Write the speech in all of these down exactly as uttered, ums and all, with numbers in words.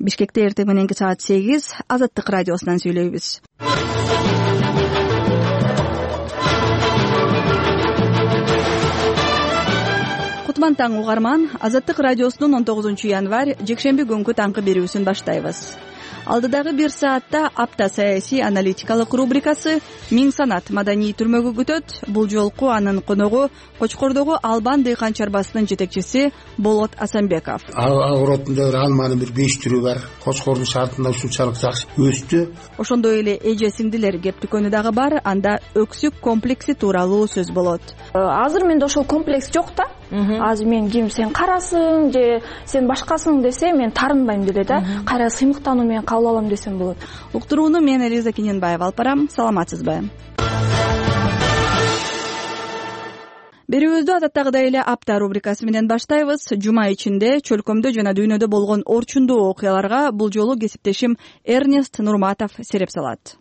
Бишкекте эртең мененки саат сегиз Азаттык радиосунан сүйлөйбүз. Кутман таң угарман, Азаттык радиосунун он тогузунчу январь жекшемби күнгү таңкы берүүсүн баштайбыз. Алдыдагы бир саатта апта саясий аналитикалык рубрикасы Миң санат маданий түрмөгү күтөт. Бул жолку анын коногу Кочкордогу Албан дыйкан чарбасынын жетекчиси Болот Асанбеков. Агротунда алманын бир беш түрү бар. Кочкордун шартында ушунчалык жакшы өстү. Ошондой эле эже сиңдилер кептикөнү дагы бар. Анда өксүк комплекси тууралуу сөз болот. Азыр менде ошол комплекс жок да. Азыр мен ким сен карасың же сен башкасың десе мен тарынбайм деле да. Кайра сыймыктануу менен кабыл алам десем болот. Уктурууну мен Элиза Кененбаева алып барам. Саламатсызбы? Берүүбүздү адаттагыдай эле апта рубрикасы менен баштайбыз. Жума ичинде чөлкөмдө жана дүйнөдө болгон орчундуу окуяларга бул жолу кесиптешим Эрнест Нурматов сереп салат.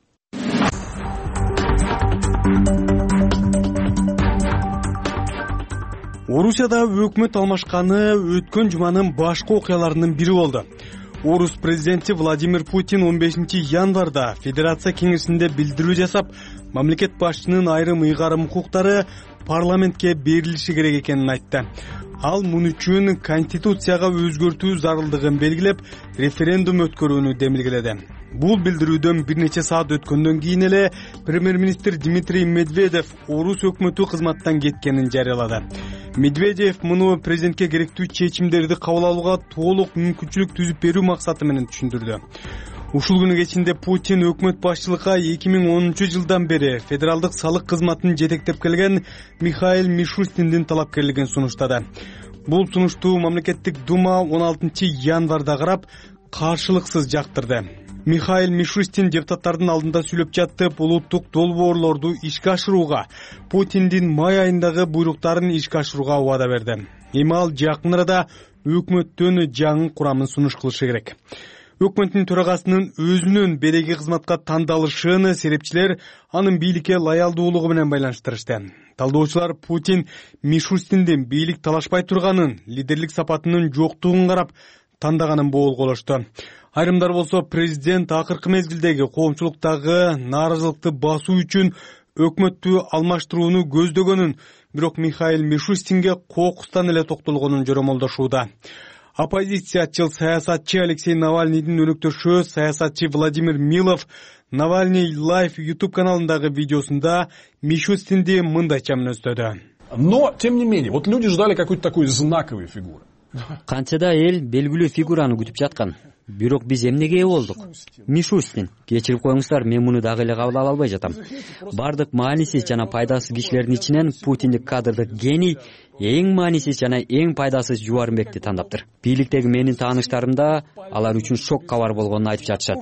Орусияда өкмөт алмашканы өткөн жуманын башкы окуяларынын бири болду. Орус президенти Владимир Путин он бешинчи январда Федерация кеңешинде билдирүү жасап, мамлекет башчынын айрым ыйгарым укуктары парламентке берилиши керек экенин айтты. Ал мун үчүн конституцияга өзгөртүү зарылдыгын белгилеп, референдум өткөрүүнү демилгеледи. Бул билдирүүдөн бир нече саат өткөндөн кийин эле премьер-министр Дмитрий Медведев Орус өкмөтү кызматтан кеткенин жарыялады. Медведев муну президентке керектүү чечимдерди кабыл алууга толук мүмкүнчүлүк түзүп берүү максаты менен түшүндүрдү. Ушул күнү кечинде Путин өкмөт башчылыкка эки миң онунчу жылдан бери федералдык салык кызматын жетектеп келген Михаил Мишустиндин талапкерлигин сунуштады. Бул сунушту мамлекеттик дума он алтынчы январда карап, каршылыксыз жактырды. Михаил Мишустин депутаттардын алдында сүйлөп жатып, улуттук долбоорлорду ишке ашырууга, Путиндин май айындагы буйруктарын ишке ашырууга убада берди. Эми ал жакын арада өкмөттөн жаңы курамын сунуш кылышы керек. Өкмөттүн төрагасынын өзүнүн береги кызматка тандалышын серепчилер анын бийликке лаялдуулугу менен байланыштырышты. Талдоочулар Путин Мишустиндин бийлик талашпай турганын, лидерлик сапатынын жоктугун карап тандаганын боолголошту. Айрымдар болсо президент акыркы мезгилдеги коомчулуктагы нааразылыкты басуу үчүн өкмөттү алмаштырууну көздөгөнүн, бирок Михаил Мишустинге кокустан эле токтолгонун жоромолдошууда. Оппозициячыл саясатчы Алексей Навальныйдын өнөктөшү саясатчы Владимир Милов Навальный Лайв YouTube каналындагы видеосунда Мишустинди мындайча мүнөздөдү. Но, тем не менее, вот люди ждали какой-то такой знаковой фигуры. Канчада эл белгилүү фигураны күтүп жаткан. Бирок биз эмнеге болдук? Мишустин, кечирип коюңуздар, мен муну дагы эле кабыл ала албай жатам. Бардык маанисиз жана пайдасыз кишилердин ичинен Путиндик кадрдык гений эң маанисиз жана эң пайдасыз Жубарымбекти тандаптыр. Бийликтеги менин тааныштарымда алар үчүн шок кабар болгонун айтып жатышат.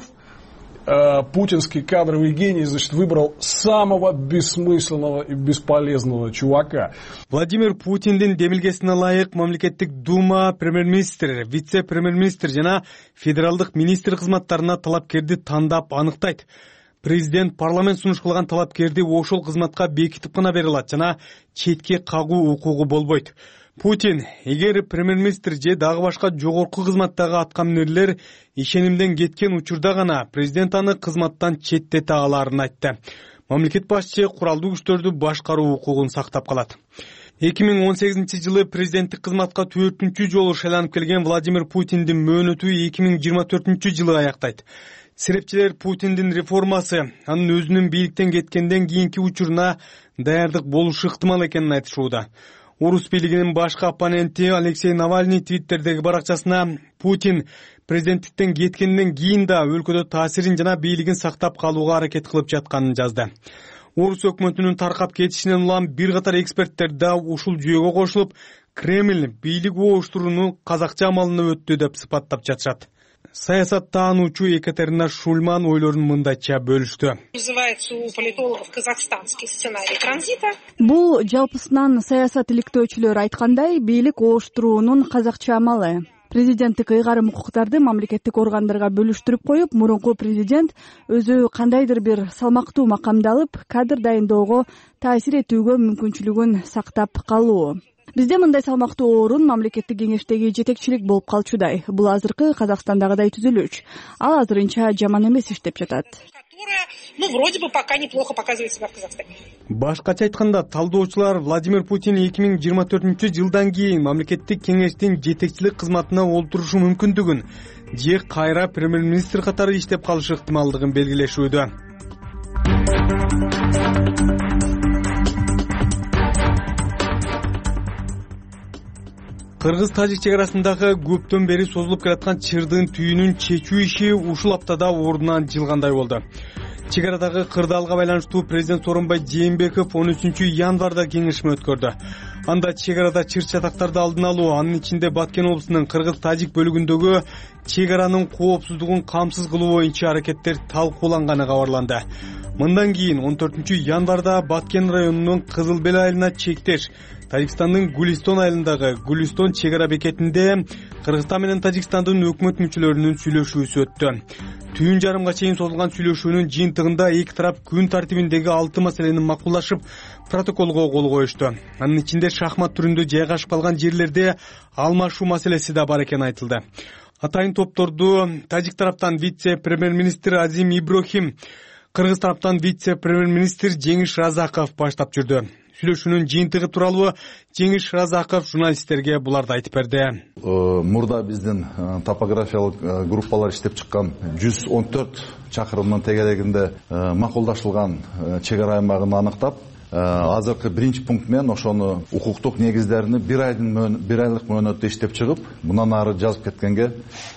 Путинский кадровый гений, значит, выбрал самого бессмысленного и бесполезного чувака. Владимир Путиндин демилгесине ылайык мамлекеттик дума премьер-министр, вице-премьер-министр жана федералдык министр кызматтарына талапкерди тандап аныктайт. Президент парламент сунуш кылган талапкерди ошол кызматка бекитип гана бере алат жана четке кагуу укугу болбойт. Путин, эгер премьер-министр же дагы башка жогорку кызматтагы аткаминерлер ишенимден кеткен учурда гана президент аны кызматтан четтете аларын айтты. Мамлекет башчы куралдуу күчтөрдү башкаруу укугун сактап калат. эки миң он сегизинчи жылы президенттик кызматка төртүнчү жолу шайланып келген Владимир Путиндин мөөнөтү эки миң жыйырма төртүнчү жылы аяктайт. Серепчилер Путиндин реформасы анын өзүнүн бийликтен кеткенден кийинки учуруна даярдык болушу ыктымал экенин айтышууда. Орус бийлигинин башкы оппоненти Алексей Навальный Твиттердеги баракчасына Путин президенттиктен кеткенден кийин да өлкөдө таасирин жана бийлигин сактап калууга аракет кылып жатканын жазды. Орус өкмөтүнүн таркап кетишинен улам бир катар эксперттер да ушул жүйөгө кошулуп, Кремль бийлик ооштурууну казакча амалына өттү деп сыпаттап жатышат. Саясаттаануучу Екатерина Шульман ойлорун мындайча бөлүштү. Бул жалпысынан саясат иликтөөчүлөр айткандай бийлик ооштуруунун казакча амалы. Президенттик ыйгарым укуктарды мамлекеттик органдарга бөлүштүрүп коюп, мурунку президент өзү кандайдыр бир салмактуу макамды алып, кадр дайындоого таасир этүүгө мүмкүнчүлүгүн сактап калуу. бизде мындай салмактуу орун мамлекеттик кеңештеги жетекчилик болуп калчудай. Бул азыркы Казакстандагыдай түзүлүш. Ал азырынча жаман эмес иштеп жатат. Ну, вроде бы пока неплохо показывает себя в Казахстане. Башкача айтканда, талдоочулар Владимир Путин эки миң жыйырма төртүнчү жылдан кийин мамлекеттик кеңештин жетекчилик кызматына олтурушу мүмкүндүгүн же кайра премьер-министр катары иштеп калышы ыктымалдыгын белгилешүүдө. Кыргыз-Тажик чек арасындагы көптөн бери созулуп келаткан чырдын түйүнүн чечүү иши ушул аптада ордунан жылгандай болду. Чек арадагы кырдаалга байланыштуу президент Сооронбай Жээнбеков он үчүнчү январда кеңешме өткөрдү. Анда чек арада чыр-чатактарды алдын алуу, анын ичинде Баткен облусунун Кыргыз-Тажик бөлүгүндөгү чек аранын коопсуздугун камсыз кылуу боюнча аракеттер талкууланганы кабарланды. Мындан кийин он төртүнчү январда Баткен районунун Кызыл Бел айылына чектеш Тажикстандын Гулистон айылындагы Гулистон чек ара бекетинде Кыргызстан менен Тажикстандын өкмөт мүчөлөрүнүн сүйлөшүүсү өттү. Түйүн жарымга чейин созулган сүйлөшүүнүн жыйынтыгында эки тарап күн тартибиндеги алты маселени макулдашып, протоколго кол коюшту. Анын ичинде шахмат түрүндө жайгашып калган жерлерде алмашуу маселеси да бар экени айтылды. Атайын топторду Тажик тараптан вице-премьер-министр Азим Иброхим, Кыргыз тараптан вице-премьер-министр Жеңиш Разаков баштап жүрдү. Сүйлөшүүнүн жыйынтыгы тууралуу Жеңиш Разаков журналисттерге буларды айтып берди. Мурда биздин топографиялык группалар иштеп чыккан жүз он төрт чакырымдын тегерегинде макулдашылган чек ара аймагын аныктап, азыркы биринчи пункт менен ошону укуктук негиздерини бир айдын бир айлык мөөнөттө иштеп чыгып, мындан ары жазып кеткенге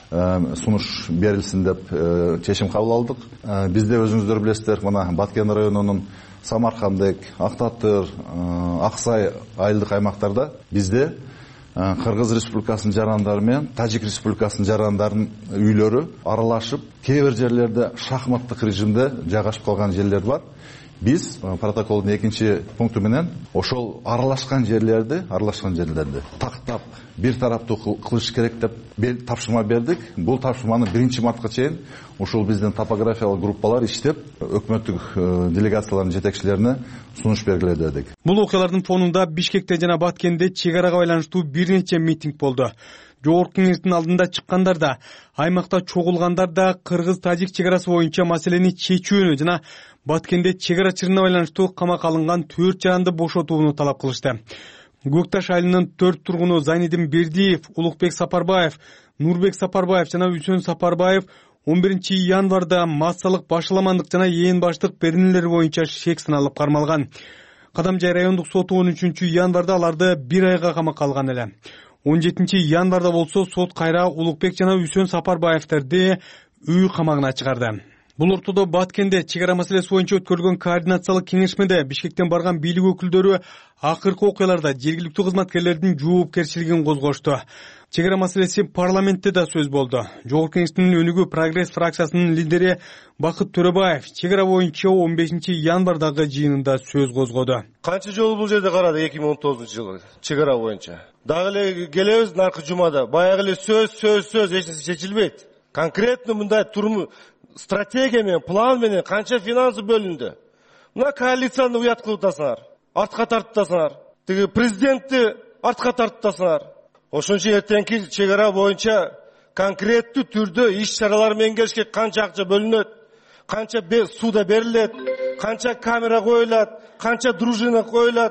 сунуш берилсин деп чечим кабыл алдык. Бизде өзүңүздөр билесиздер, мына Баткен районунун Самаркандык, Актатыр, Аксай айылдык аймактарда бизде Кыргыз Республикасынын жарандары менен Тажик Республикасынын жарандарынын үйлөрү аралашып, кээ бир жерлерде шахматтык режимде жайгашып калган жерлер бар. Биз протоколдун экинчи пункту менен ошол аралашкан жерлерди, аралашкан жерлерди тактап бир тараптуу кылыш керек деп тапшырма бердик. Бул тапшырманы биринчи мартка чейин ушул биздин топографиялык группалар иштеп, өкмөттүк делегациялардын жетекчилерине сунуш бергиле дедик. Бул окуялардын фонунда Бишкекте жана Баткенде чек арага байланыштуу бир нече митинг болду. Жогорку кеңештин алдында чыккандар да, аймакта чогулгандар да Кыргыз-Тажик чек арасы боюнча маселени чечүүнү жана Баткенде чек ара чырына байланыштуу камакка алынган төрт жаранды бошотууну талап кылышты. Көкташ айылынын төрт тургуну Зайнидин Бердиев, Улукбек Сапарбаев, Нурбек Сапарбаев жана Үсөн Сапарбаев он биринчи январда массалык башаламандык жана ээн баштык беренелер боюнча шек сыналып кармалган. Кадамжай райондук соту он үчүнчү январда аларды бир айга камакка алган эле. он жетинчи январда болсо сот кайра Улукбек жана Үсөн Сапарбаевтерди үй камагына чыгарды. Бул ортодо Баткенде чек ара маселеси боюнча өткөрүлгөн координациялык кеңешмеде Бишкектен барган бийлик өкүлдөрү акыркы окуяларда жергиликтүү кызматкерлердин жоопкерчилигин козгошту. Чек ара маселеси парламентте да сөз болду. Жогорку кеңештин өнүгүү Прогресс фракциясынын лидери Бакыт Төрөбаев чек ара боюнча он бешинчи январдагы жыйынында сөз козгоду. Канча жолу бул жерде карады эки миң он тогузунчу жылы чек ара боюнча. Дагы эле келебиз наркы жумада. Баягы эле сөз сөз сөз эч нерсе чечилбейт. Конкретно мындай турму стратегия менен, план менен канча финансы бөлүндү. Мына коалицияны уят кылып атасыңар, артка тартып атасыңар. Тиги президентти артка тартып атасыңар. Ошончо эртеңки чек ара боюнча конкреттүү түрдө иш чаралар менен келишке канча акча бөлүнөт, канча сууда берилет, канча камера коюлат, канча дружина коюлат.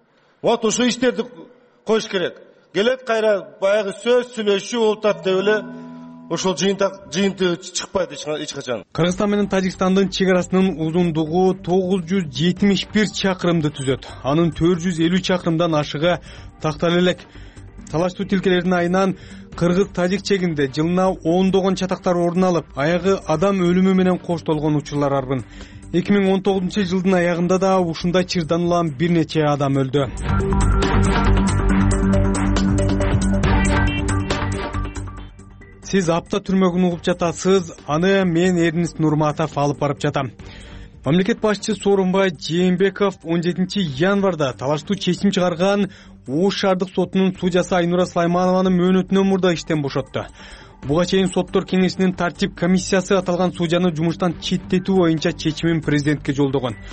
Вот ошо иштерди коюш керек. Келет кайра баягы сөз сүйлөшүү болуп атат деп эле ошол жыйынтыгы чыкпайт эч качан. Кыргызстан менен Тажикстандын чек арасынын узундугу тогуз жүз жетимиш бир чакырымды түзөт. Анын төрт жүз элүү чакырымдан ашыгы такталып элек. Талаштуу тилкелердин айынан Кыргыз-Тажик чегинде жылына ондогон чатактар орун алып, аягы адам өлүмү менен коштолгон учурлар арбын. эки миң он тогузунчу жылдын аягында да ушундай чырдан улам бир нече адам өлдү. Сиз апта түрмөгүн угуп жатасыз, аны мен Эрнист Нурматов алып барып жатам. Мамлекет башчысы Сооронбай Жээнбеков он жетинчи январда талаштуу чечим чыгарган Ош шаардык сотунун судьясы Айнура Сулайманованы мөөнөтүнөн мурда иштен бошотту. Буга чейин соттор кеңешинин тартип комиссиясы аталган судьяны жумуштан четтетүү боюнча чечимин президентке жолдогон.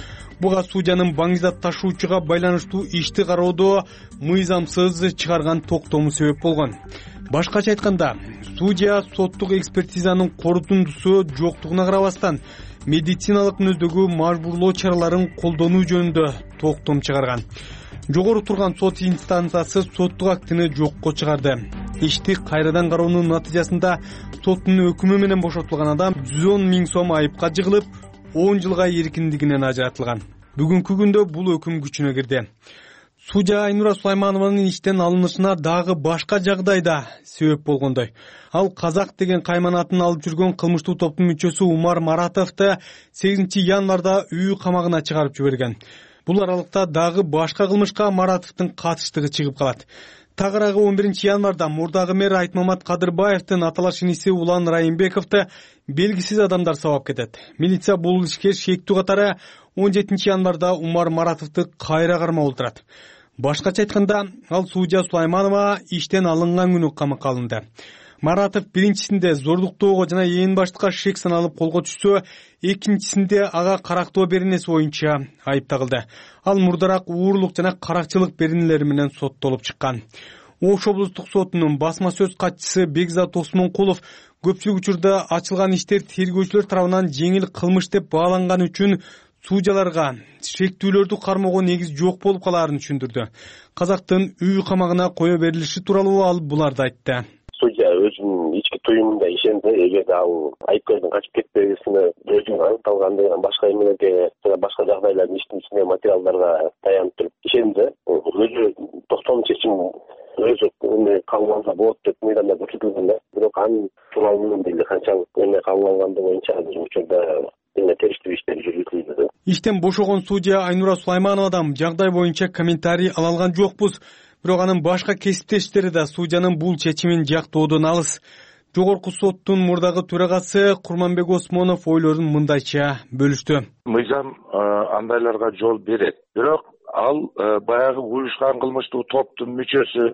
буга судьянын баңгизат ташуучуга байланыштуу ишти кароодо мыйзамсыз чыгарган токтому себеп болгон. Башкача айтканда, судья соттук экспертизанын корутундусу жоктугуна карабастан медициналык мүнөздөгү мажбурлоо чараларын колдонуу жөнүндө токтом чыгарган. Жогору турган сот инстанциясы соттук актini жокко чыгарды. Ишти кайрадан кароонун натыйжасында соттун өкүмү менен бошотулган адам жүз он миң сом айыпка жыгылып, он жылга эркиндигинен ажыратылган. Бүгүнкү күндө бул өкүм күчүнө кирди. Судья Айнура Сулайманованын иштен алынышына дагы башка жагдайда себеп болгондой. Ал Казак деген кайман атын алып жүргөн кылмыштуу топтун мүчөсү Умар Маратовду сегизинчи январда үй камагына чыгарып жиберген. Бул аралыкта дагы башка кылмышка Маратовдун катыштыгы чыгып калат. Тагыраагы он биринчи январда мурдагы мэр Айтмамат Кадырбаевдин аталаш иниси Улан Райымбековду белгисиз адамдар сабап кетет. Милиция бул ишке шектүү катары он жетинчи январда Умар Маратовду кайра кармап отурат. Башкача айтканда, ал судья Сулайманова иштен алынган күнү камакка алынды. Маратов биринчисинде зордуктоого жана ээн баштыкка шек саналып колго түшсө, экинчисинде ага карактоо беренеси боюнча айыпталды. Ал мурдараак уурлук жана каракчылык беренелери менен соттолуп чыккан. Ош облустук сотунун басма сөз катчысы Бекзат Осмонкулов көпчүлүк учурда ачылган иштер тергөөчүлөр тарабынан жеңил кылмыш деп бааланган үчүн судьяларга шектүүлөрдү кармоого негиз жок болуп калаарын түшүндүрдү. Казактын үй камагына кое берилиши тууралуу ал буларды айтты. Судья өзүнүн ички туюмунда ишенди, эгерде ал айыпкердин качып кетпесине өзүнүн аныкталгандыгын башка эмелерге жана башка жагдайлардын иштин ичиндеги материалдарга таянып туруп ишенди. Өзү токтом чечим өзү эме кабыл алса болот деп мыйзамда көрсөтүлгөн да. Бирок анын тууралуу деле канчалык эме кабыл алгандыгы боюнча азыр учурда териштүү иштер жүргүзүлүүдө. Иштен бошогон судья Айнура Сулаймановадан жагдай боюнча комментарий ала алган жокпуз. Бирок анын башка кесиптештери да судьянын бул чечимин жактоодон алыс. Жогорку соттун мурдагы төрагасы Курманбек Осмонов ойлорун мындайча бөлүштү. Мыйзам андайларга жол берет. Бирок ал баягы уюшкан кылмыштуу топтун мүчөсү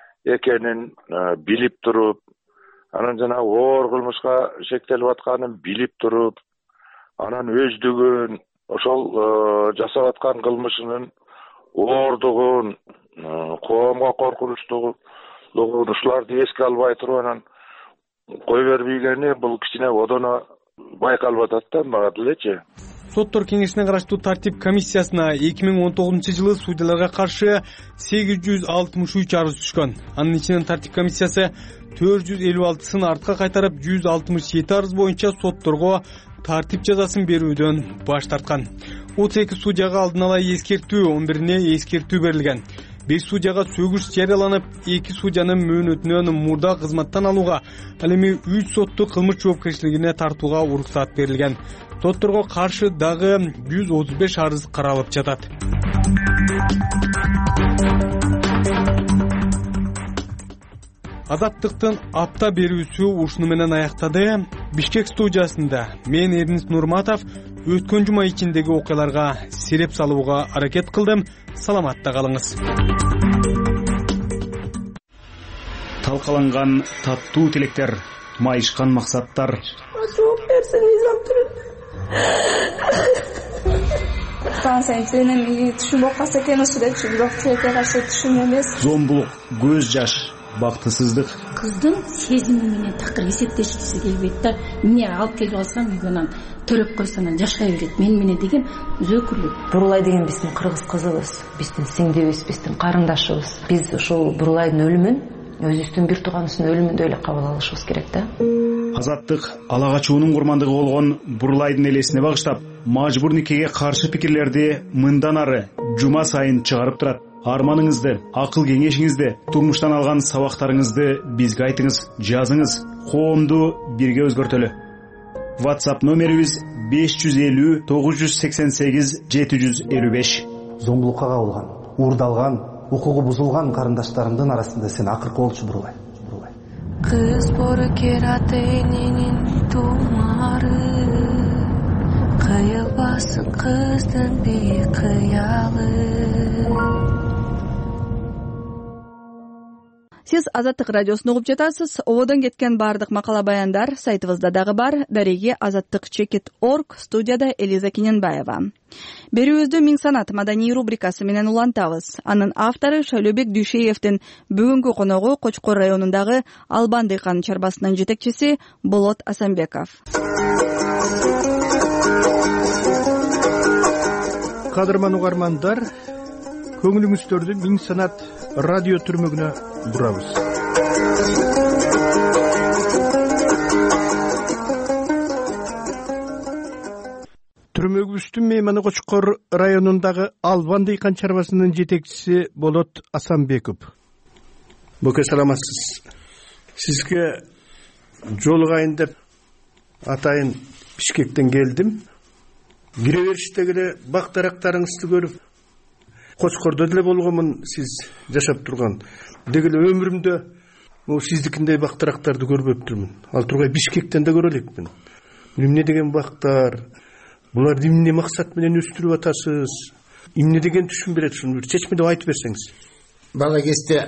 экенин билип туруп, анан жана оор кылмышка шектелип атканын билип туруп, анан өздүгүн ошол жасап аткан кылмышынын оордугун, коомго коркунучтугун ушуларды эске албай туруп анан кой бербегени бул кичине одоно байкалып атат да мага делечи. Соттор кеңешине караштуу тартип комиссиясына эки миң он тогузунчу жылы судьяларга каршы сегиз жүз алтымыш үч арыз түшкөн. Анын ичинен тартип комиссиясы төрт жүз элүү алтысын артка кайтарып, жүз алтымыш жети арыз боюнча сотторго тартип жазасын берүүдөн баш тарткан. отуз эки судьяга алдын ала эскертүү, он бирине эскертүү берилген. беш судьяга сөгүш жарыяланып, эки судьянын мөөнөтүнөн мурда кызматтан алууга, ал эми үч сотту кылмыш жоопкерчилигине тартууга уруксат берилген. Сотторго каршы дагы жүз отуз беш арыз каралып жатат. Азаттыктын апта берүүсү ушуну менен аяктады. Бишкек студиясында мен Эрнис Нурматов өткөн жума ичиндеги окуяларга сереп салууга аракет кылдым. Саламатта калыңыз. Талкаланган таттуу тилектер, майышкан максаттар. Жооп берсин, мыйзам түрүп. Сен сенин түшүм болуп калса экен ошо депчи, бирок тилекке каршы түшүм эмес. Зомбулук, көз жаш, бактысыздык. Кыздын сезими менен такыр эсептешкиси келбейт да. Эмне алып келип алсам үйгөн төлөп койсоң анан жашай берет. Мен менен деген зөөкүрлүк. Бурулай деген биздин кыргыз кызыбыз, биздин сиңдибиз, биздин карындашыбыз. Биз ушул Бурулайдын өлүмүн өзүбүздүн бир тууганыбыздын өлүмүндөй эле кабыл алышыбыз керек да. Азаттык ала качуунун курмандыгы болгон Бурулайдын элесине багыштап, мажбур никеге каршы пикирлерди мындан ары жума сайын чыгарып турат. Арманыңызды, акыл кеңешиңизди, турмуштан алган сабактарыңызды бизге айтыңыз, жазыңыз. Коомду бирге өзгөртөлү. WhatsApp номерибиз беш жүз элүү тогуз жүз сексен сегиз жети жүз элүү беш. Зомбулукка кабылган, уурдалган, укугу бузулган карындаштарымдын арасында сен акыркы болчу Бурулай. Кыз боркер ата эненин тумары, кыйылбасын кыздын бекыялы. Сиз Азаттык радиосун угуп жатасыз. Ободон кеткен баардык макала баяндар сайтыбызда дагы бар. Дареги азаттык чекит точка орг. Студияда Элиза Киненбаева. Берүүбүздү Миң санат маданий рубрикасы менен улантабыз. Анын автору Шайлообек Дүйшеевдин бүгүнкү коногу Кочкор районундагы Албан дыйкан чарбасынын жетекчиси Болот Асанбеков. Кадырман угармандар, көңүлүңүздөрдү Миң санат радио түрмөгүнө бурабыз. Түрмөгүбүздүн мейманы Кочкор районундагы Албан дыйкан чарбасынын жетекчиси Болот Асанбеков. Бөкө, саламатсыз. Сизге жолугайын деп атайын Бишкектен келдим. Кире бериште эле бак дарактарыңызды көрүп, Кочкордо деле болгонмун, сиз жашап турган. Деги эле өмүрүмдө могу сиздикиндей бак дарактарды көрбөптүрмүн. Ал тургай Бишкектен да көрө элекмин. Эмне деген бактар? Буларды эмне максат менен өстүрүп атасыз? Эмне деген түшүн берет, ушуну бир чечмелеп айтып берсеңиз. Бала кезде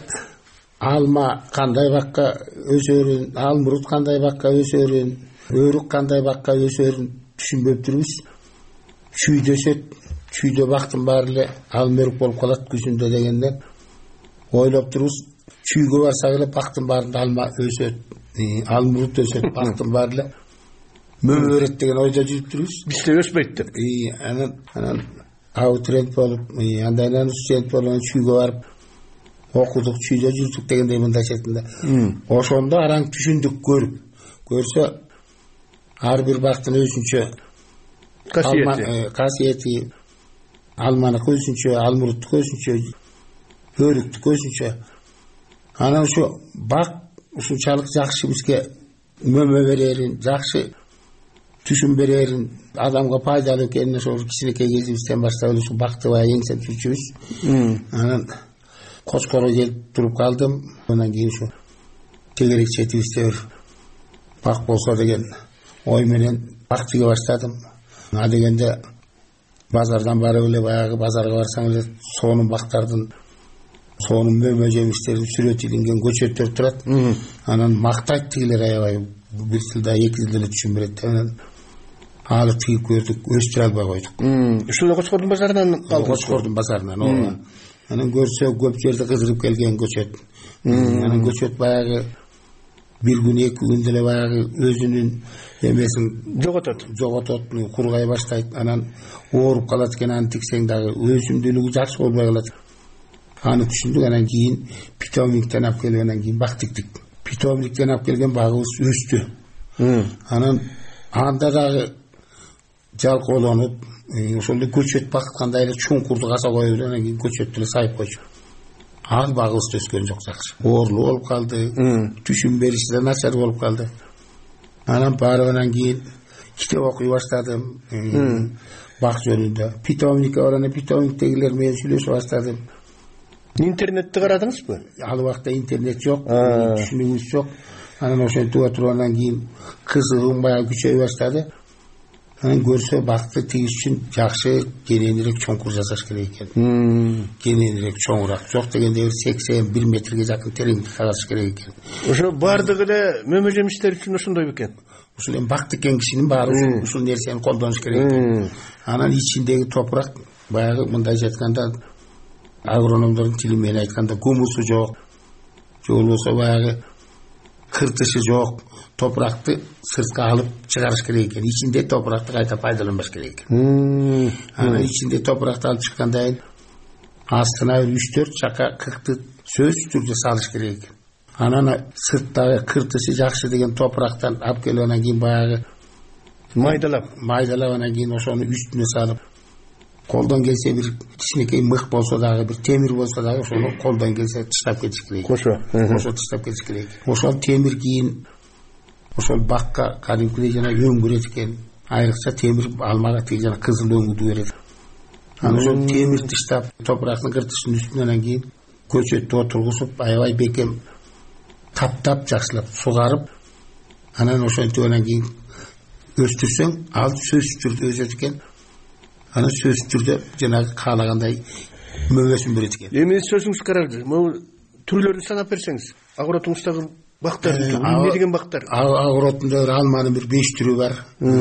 алма кандай бакка өсөрүн, алмурут кандай бакка өсөрүн, өрүк кандай бакка өсөрүн түшүнбөптүрбүз. Чүйдө өсөт, чүйдө бактын баары эле алма өрүк болуп калат күзүндө дегенден ойлоп турубуз. Чүйгө барсак эле бактын баарында алма өсөт, алмурут өсөт, бактын баары эле мөмө берет деген ойдо жүрүп турубуз. Бизде өспөйт деп. Анан анан абитуриент болуп, андан студент болуп, чүйгө барып окудук, чүйдө жүрдүк дегендей мындай четинде. Ошондо араң түшүндүк, көрүп. Көрсө ар бир бактын өзүнчө касиети, касиети, алманык өзүнчө, алмуруттук өзүнчө, өрүктүк өзүнчө. Анан ушу бак ушунчалык жакшы бизге мөмө берерин, жакшы түшүн берерин, адамга пайдалуу экенин ошо кичинекей кезибизден баштап эле ушу бакты баягы эңсеп жүрчүбүз. Анан Кочкорго келип туруп калдым. Андан кийин ушу тегерек четибизде бир бак болсо деген ой менен бак тиге баштадым. А дегенде базардан барып эле баягы базарга барсаң эле сонун бактардын, сонун мөмө жемиштердин сүрөтү илинген көчөттөр турат. Анан мактайт тигилер аябай, бир тилде эки тилде эле түшүн берет. Анан алып тигип көрдүк, өстүрө албай койдук. Ушул Кочкордун базарынан калды. Кочкордун базарынан, ооба. Анан көрсө көп жерде кыдырып келген көчөт. Анан көчөт баягы бир күн, эки күндө эле баягы өзүнүн эмесин жоготот, жоготот, кургай баштайт. Анан ооруп калат экен, аны тиксең дагы өзүмдүүлүгү жакшы болбой калат. Аны түшүндүк. Анан кийин питомниктен алып келип, анан кийин бак тиктик. Питомниктен алып келген багыбыз өстү. Анан анда дагы жалкоолонуп, ошондо көчөт баккандай эле чуңкурду каса коюп, анан кийин көчөттү эле сайып койчу. Ал багыбыз өскөн жок жакшы. Оорлуу болуп калды, түшүн бериши да начар болуп калды. Анан барып анан кийин китеп окуй баштадым. Бак жөнүндө. Питомникке барганда питомниктегилер менен сүйлөшө баштадым. Интернетти карадыңызбы? Ал убакта интернет жок, түшүнүгүбүз жок. Анан ошентип отуруп андан кийин кызыгым баягы күчөй баштады. Анан көрсө бакты тигиш үчүн жакшы кененирээк чоңкур жасаш керек экен. Кененирээк чоңураак, жок дегенде бир сексен бир метрге жакын тереңдик казыш керек экен. Ошо бардыгы эле мөмө жемиштер үчүн ошондой бекен. Ушул эми бак тиккен кишинин баары ушул нерсени колдонуш керек экен. Анан ичиндеги топурак баягы мындай жатканда агрономдордун тили менен айтканда гумусу жок, же болбосо баягы кыртышы жок топуракты сыртка алып чыгарыш керек экен. Ичинде топуракты кайта пайдаланбаш керек экен. Анан ичинде топуракты алып чыккандан кийин астына үч төрт чака кыркты сөзсүз түрдө салыш керек экен. Анан сырттагы кыртышы жакшы деген топурактан алып келип анан кийин баягы майдалап, майдалап анан кийин ошону үстүнө салып, колдон келсе бир кичинекей мык болсо дагы, бир темир болсо дагы ошону колдон келсе таштап кетиш керек. Ошо, ошо таштап кетиш керек. Ошол темир кийин ошол бакка кадимкидей жана өң берет экен. Айрыкча темир алмага тиги жана кызыл өңдү берет. Анан ошол темир таштап топурактын кыртышынын үстүнө анан кийин көчөттү отургузуп, аябай бекем таптап, жакшылап сугарып, анан ошентип анан кийин өстүрсөң, ал сөзсүз түрдө өсөт экен. Анан сөзсүз түрдө жанагы каалагандай мөмөсүн берет экен. Эми сөзүңүз каралды. Могу түрлөрүн санап берсеңиз, огородуңуздагы бактар эмне деген бактар? Огородунда алманын бир беш түрү бар.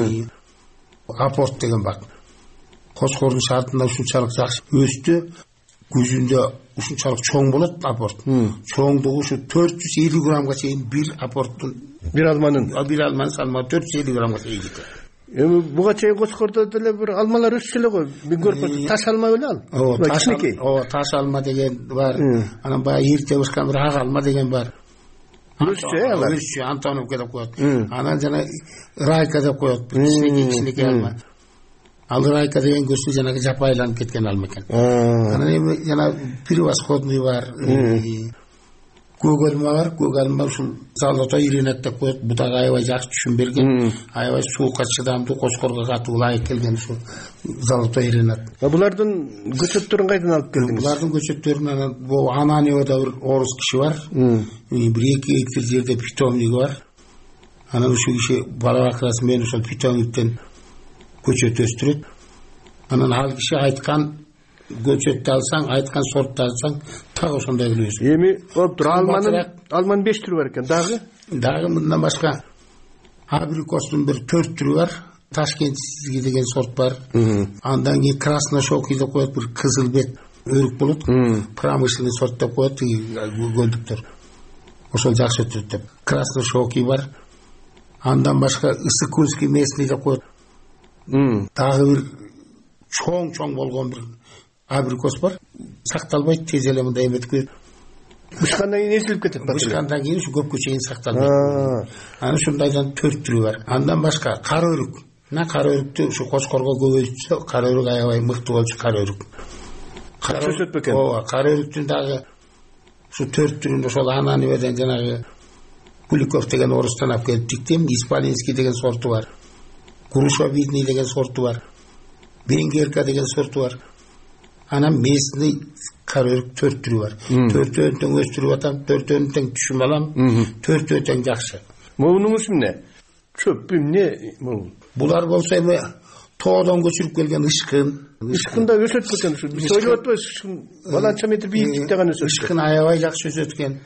Апорт деген бак. Кошкордун шартында ушунчалык жакшы өстү. Күзүндө ушунчалык чоң болот апорт. Чоңдугу ушу төрт жүз элүү граммга чейин бир апорттун бир алманын, бир алманын салмагы төрт жүз элүү граммга чейин жетет. Эми буга чейин Кошкордо деле бир алмалар өссө эле го. Мен көрүп таш алма беле ал. Ооба, кичинекей. Ооба, таш алма деген бар. Анан баягы эрте бышкан бир ак алма деген бар. Өссө алар. Өссө Антоновка деп коет. Анан жана Райка деп коет. Кичинекей кичинекей алма. Ал Райка деген көсү жанагы жапайланып кеткен алма экен. Анан эми жана превосходный бар. Көк алма бар. Көк алма ушул золотой иренат деп коет. Бутагы аябай жакшы түшүм берген. Аябай суукка чыдамдуу, Кошкорго катуу ылайык келген ушул золотой иренат. Булардын көчөттөрүн кайдан алып келдиңиз? Булардын көчөттөрүн анан бу Ананевада бир орус киши бар. Бир эки гектар жерде питомниги бар. Анан ушул киши бала бакырасы менен ошол питомниктен көчөт өстүрөт. Анан ал киши айткан көчөттү алсаң, айткан сортты алсаң, так ошондой келесиң. Эми болуптур, алманын алманын беш түрү бар экен. Дагы? Дагы мындан башка абрикостун бир төрт түрү бар. Ташкентский деген сорт бар. Андан кийин красношокий деп коет, бир кызыл бет өрүк болот. Промышленный сорт деп коет, көлдүктөр. Ошол жакшы өтөт деп. Красношокий бар. Андан башка Ысыкунский местный деп коет. Дагы бир чоң-чоң болгон бир абрикос бар. Сакталбайт, тез эле мындай эметип кетет. Бышкандан кийин эзилип кетет. Бышкандан кийин ушу көпкө чейин сакталбайт. Анан ушундайдан төрт түрү бар. Андан башка кара өрүк. Мына кара өрүктү ушу Кошкорго көбөйтсө, кара өрүк аябай мыкты болчу кара өрүк. Кара өсөт бекен. Ооба, кара өрүктүн дагы ушу төрт түрүн ошол Ананеваден жанагы Куликов деген орустан алып келип тиктим. Исполинский деген сорту бар. Грушовидный деген сорту бар. Венгерка деген сорту бар. Анан местный кара өрүк төрт түрү бар. Төртөөнү тең өстүрүп атам, төртөөнү тең түшүм алам, төртөө тең жакшы. Мунуңуз эмне? Чөп эмне? Булар болсо эми тоодон көчүрүп келген ышкын. Ышкында өсөт экен ушу. Биз ойлоп атпайбыз, ышкын баланча метр бийиктикте гана өсөт. Ышкын аябай жакшы өсөт экен.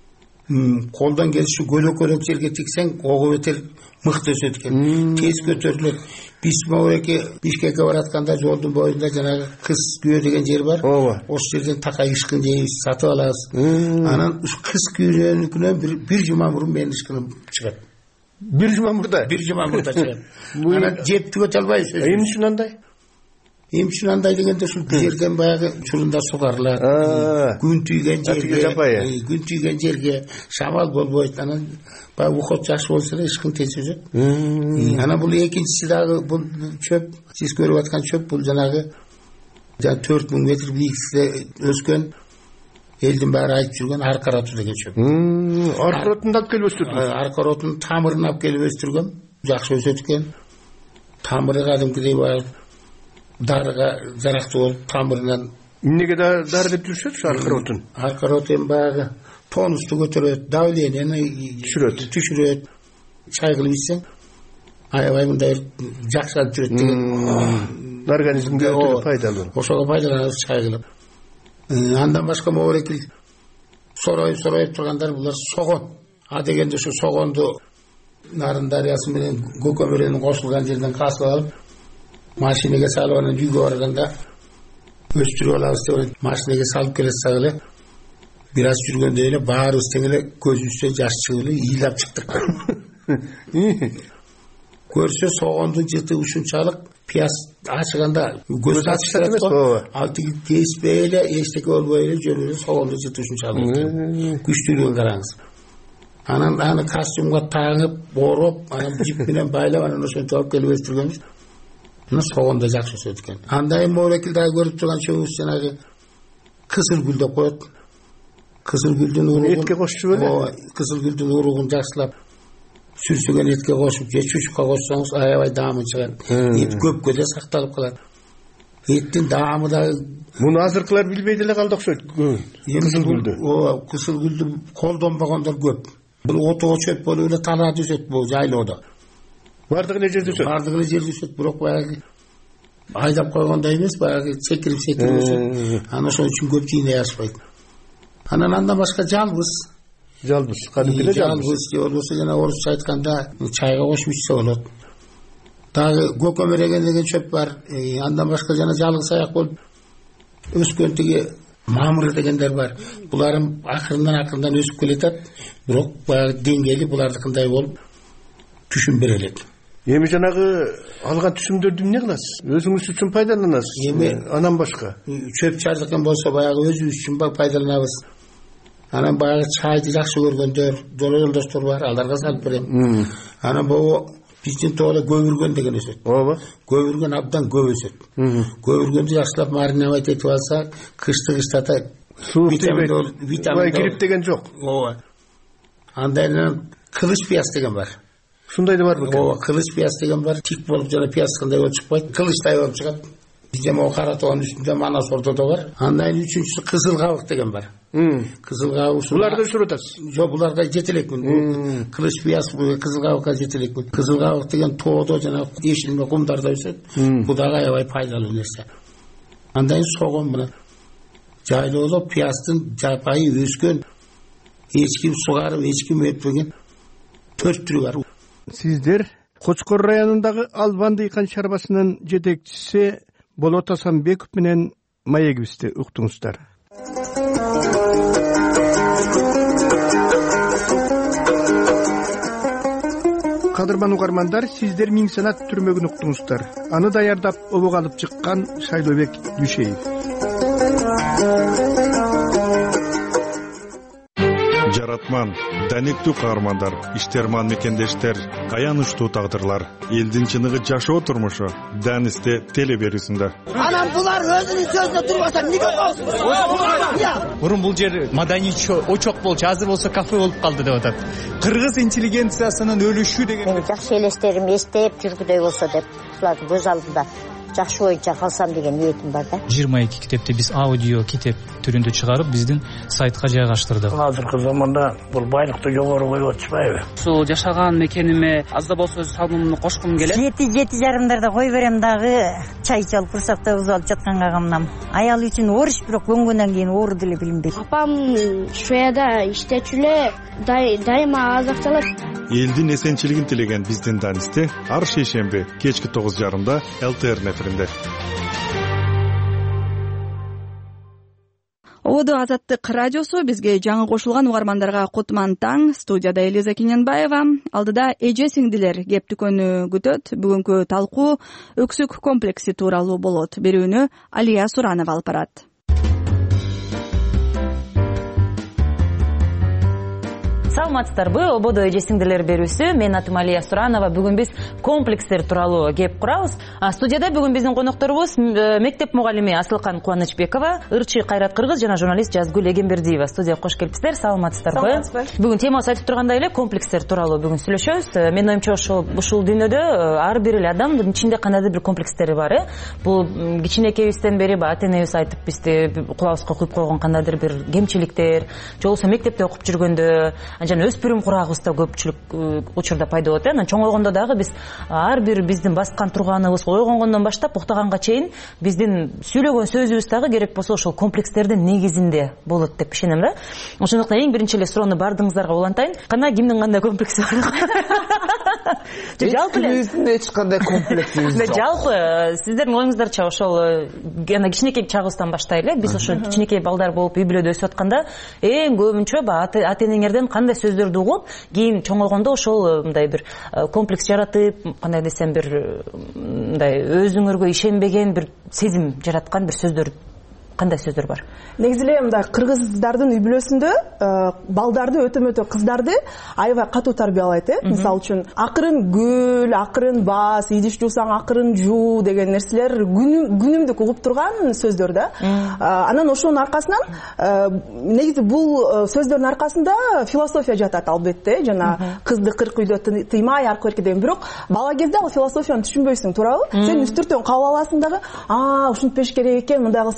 Колдон келиши көлөкөлөк жерге тиксең, ого бетер мыкты өсөт экен. Тез көтөрүлөт. Биз могуреке Бишкекке баратканда жолдун боюнда жанагы Кыз күйө деген жер бар. Ошол жерден такай ышкын жейбиз, сатып алабыз. Анан ушу Кыз күйөнүкүнөн бир бир жума мурун менин ышкыным чыгат. Бир жума мурда? Бир жума мурда чыгат. Анан жеп түгөтө албайбыз. Эмне үчүн андай? Эмне үчүн андай дегенде ушул жерден баягы чурунда сугарылат. Күн түйгөн жерге, күн түйгөн жерге шамал болбойт. Анан баягы ухот жакшы болсо эле ышкын тез өсөт. Анан бул экинчиси дагы бул чөп, сиз көрүп аткан чөп бул жанагы жана төрт миң метр бийиктикте өскөн, элдин баары айтып жүргөн аркароту деген чөп. Аркаротун алып келип өстүрдүң? Аркаротун тамырын алып келип өстүргөм. Жакшы өсөт экен. Тамыры кадимкидей баягы дарыга жарактуу болуп, тамырынан эмнеге дары деп жүрүшөт ушу аркаротун? Аркарот эми баягы тонусту көтөрөт, давлениени түшүрөт. Түшүрөт. Чай кылып ичсең, аябай мындай жакшы алып жүрөт деген. Организмге өтө пайдалуу. Ошого пайдаланабыз чай кылып. Андан башка могуреки сороюп сороюп тургандар булар согон. А дегенде ушу согонду Нарын дарыясы менен Көкөмөрөнүн кошулган жерден касып алып, машинеге салып анан үйгө барганда өстүрүп алабыз деп машинеге салып келесиз эле. Бир аз жүргөндө эле баарыбыз тең эле көзүбүздөн жаш чыгып эле ыйлап чыктык. Көрсө согондун жыты ушунчалык пияз ачыганда көз ачышат го. Ал тиги кеспей эле эчтеке болбой эле жөн эле согондун жыты ушунчалык. Күчтүүлүгүн караңыз. Анан аны костюмга таңып, ороп, анан жип менен байлап, анан ошентип алып келип өстүргөнбүз. Мына согондо жакшы өсөт экен. Андай могуреки дагы көрүп турган чөбүбүз жанагы кызыл гүл деп коет. Кызыл гүлдүн уругун этке кошчу беле? Ооба, кызыл гүлдүн уругун жакшылап сүрсүгөн этке кошуп, же чучукка кошсоңуз аябай даамы чыгат. Эт көпкө да сакталып калат. Эттин даамы да муну азыркылар билбей деле калды окшойт. Кызыл гүлдү. Ооба, кызыл гүлдү колдонбогондор көп. Бул отого чөп болуп эле талаада өсөт бул жайлоодо. Бардык эле жерде өсөт. Бардык эле жерде өсөт, бирок баягы айдап койгондой эмес, баягы секирип секирип өсөт. Анан ошон үчүн көп жыйнай ашпайт. Анан андан башка жалбыз. Жалбыз, кадимки жалбыз же болбосо жана орусча айтканда чайга кошуп ичсе болот. Дагы көкөмөреген деген чөп бар. Андан башка жана жалгыз аяк болуп өскөн тиги мамыр дегендер бар. Буларым акырындан акырындан өсүп келатат. Бирок баягы деңгээли булардыкындай болуп түшүнбөй элек. Эми жанагы алган түшүмдөрдү эмне кыласыз? Өзүңүз үчүн пайдаланасыз? Эми анан башка чөп чардыгын болсо баягы өзүбүз үчүн пайдаланабыз. Анан баягы чайды жакшы көргөндөр, жол жолдоштор бар, аларга салып берем. Анан бул биздин тооло көбүргөн деген өсөт. Ооба. Көбүргөн абдан көп өсөт. Көбүргөндү жакшылап мариновать этип алсак, кышты кыштата витамин витамин кирип деген жок. Ооба. Андан кылыч пияз деген бар. Шундай да барбы экен? Ооба, кылыч пияз деген бар. Тик болуп жана пиязкандай болуп чыкпайт. Кылычтай болуп чыгат. Бизде могу кара тоонун үстүндө манас ортодо бар. Андан үчүнчүсү кызыл кабык деген бар. Кызыл кабык. Буларды өчүрүп атасыз? Жок, буларга жете элекмин. Кылыч пияз кызыл кабыкка жете элекмин. Кызыл кабык деген тоодо жана эшилме кумдарда өсөт. Бул дагы аябай пайдалуу нерсе. Андан согон мына жайлоодо пияздын жапайы өскөн, эч ким сугарып, эч ким өтпөгөн төрт түрү бар. Сиздер Кочкор районундагы Албан дыйкан чарбасынын жетекчиси Болот Асанбеков менен маегибизди уктуңуздар. Кадырман угармандар, сиздер Миң санат түрмөгүн уктуңуздар. Аны даярдап обук алып чыккан Шайлообек Дүйшеев. Жаратман, даниктүү каармандар, иштерман мекендештер, аянычтуу тагдырлар, элдин чыныгы жашоо турмушу Данисте теле берүүсүндө. Анан булар өзүнүн сөзүнө турбаса эмнеге коесуз? Мурун бул жер маданий очок болчу, азыр болсо кафе болуп калды деп атат. Кыргыз интеллигенциясынын өлүшү деген. Мен жакшы элестерим эстеп жүргүдөй болсо деп, булардын көз алдында жакшы боюнча калсам деген ниетим бар да. жыйырма эки китепти биз аудио китеп түрүндө чыгарып, биздин сайтка жайгаштырдык. Азыркы заманда бул байлыкты жогору коюп атышпайбы? Ушул жашаган мекениме аз да болсо өз салымымды кошкум келет. Жети жети жарымдарда кой берем дагы, чай чалып курсакта бузуп алып жатканга камнам. Аял үчүн ориш, бирок көнгөндөн кийин оор деле билинбейт. Апам Шведияда иштечү эле, дайыма азакталат. Элдин эсенчилигин тилеген биздин Данисте ар шейшемби кечки тогуз жарымда эл тэ эр нефринде. Ободо Азаттык радиосу бизге жаңы кошулган угармандарга кутман таң. Студияда Элиза Кененбаева. Алдыда эже сиңдилер кептикөнү күтөт. Бүгүнкү талкуу өксүк комплекси тууралуу болот. Берүүнү Алия Суранова алып барат. Саламатсыздарбы? Ободо эже сиңдилер берүүсү. Мен атым Алия Суранова. Бүгүн биз комплекстер тууралуу кеп курабыз. Студияда бүгүн биздин конокторубуз мектеп мугалими Асылкан Кубанычбекова, ырчы Кайрат Кыргыз жана журналист Жазгүл Эгембердиева. Студияга кош келипсиздер. Саламатсыздарбы? Бүгүн темасы айтып тургандай эле комплекстер тууралуу бүгүн сүйлөшөбүз. Менин оюмча ошол ушул дүйнөдө ар бир эле адамдын ичинде кандайдыр бир комплекстери бар, э? Бул кичинекейибизден бери ата энебиз айтып бизди кулабызга куюп койгон кандайдыр бир кемчиликтер, же болбосо мектепте окуп жүргөндө жана өспүрүм курагыбызда көпчүлүк учурда пайда болот. Анан чоңойгондо дагы биз ар бир биздин баскан турганыбыз, ойгонгондон баштап уктаганга чейин биздин сүйлөгөн сөзүбүз дагы керек болсо ошол комплекстердин негизинде болот деп ишенем да. Ошондуктан эң биринчи эле суроону бардыгыңыздарга улантайын. Кана кимдин кандай комплекси бар? Жалпы эле эч кандай комплексибиз жок. Жалпы сиздердин оюңуздарча ошол жана кичинекей чагыбыздан баштайлы. Биз ошо кичинекей балдар болуп үй бүлөдө өсүп атканда эң көбүнчө ата энеңерден кандай сөздөрдү угуп, кийин чоңойгондо ошол мындай бир комплекс жаратып, кандай десем бир мындай өзүңөргө ишенбеген бир сезим жараткан бир сөздөр, кандай сөздөр бар? Негизи эле мындай кыргыздардын үй бүлөсүндө балдарды өтө-мөтө кыздарды аябай катуу тарбиялайт, э? Мисалы үчүн акырын күл, акырын бас, идиш жуусаң акырын жуу деген нерселер күнүмдүк угуп турган сөздөр да. Анан ошонун аркасынан негизи бул сөздөрдүн аркасында философия жатат албетте, жана кызды кырк үйдө тыймай аркы берки деген. Бирок бала кезде ал философияны түшүнбөйсүң, туурабы? Сен үстүртөн кабыл аласың дагы, а, ушинтпеш керек экен, мындай кылсаң уят болот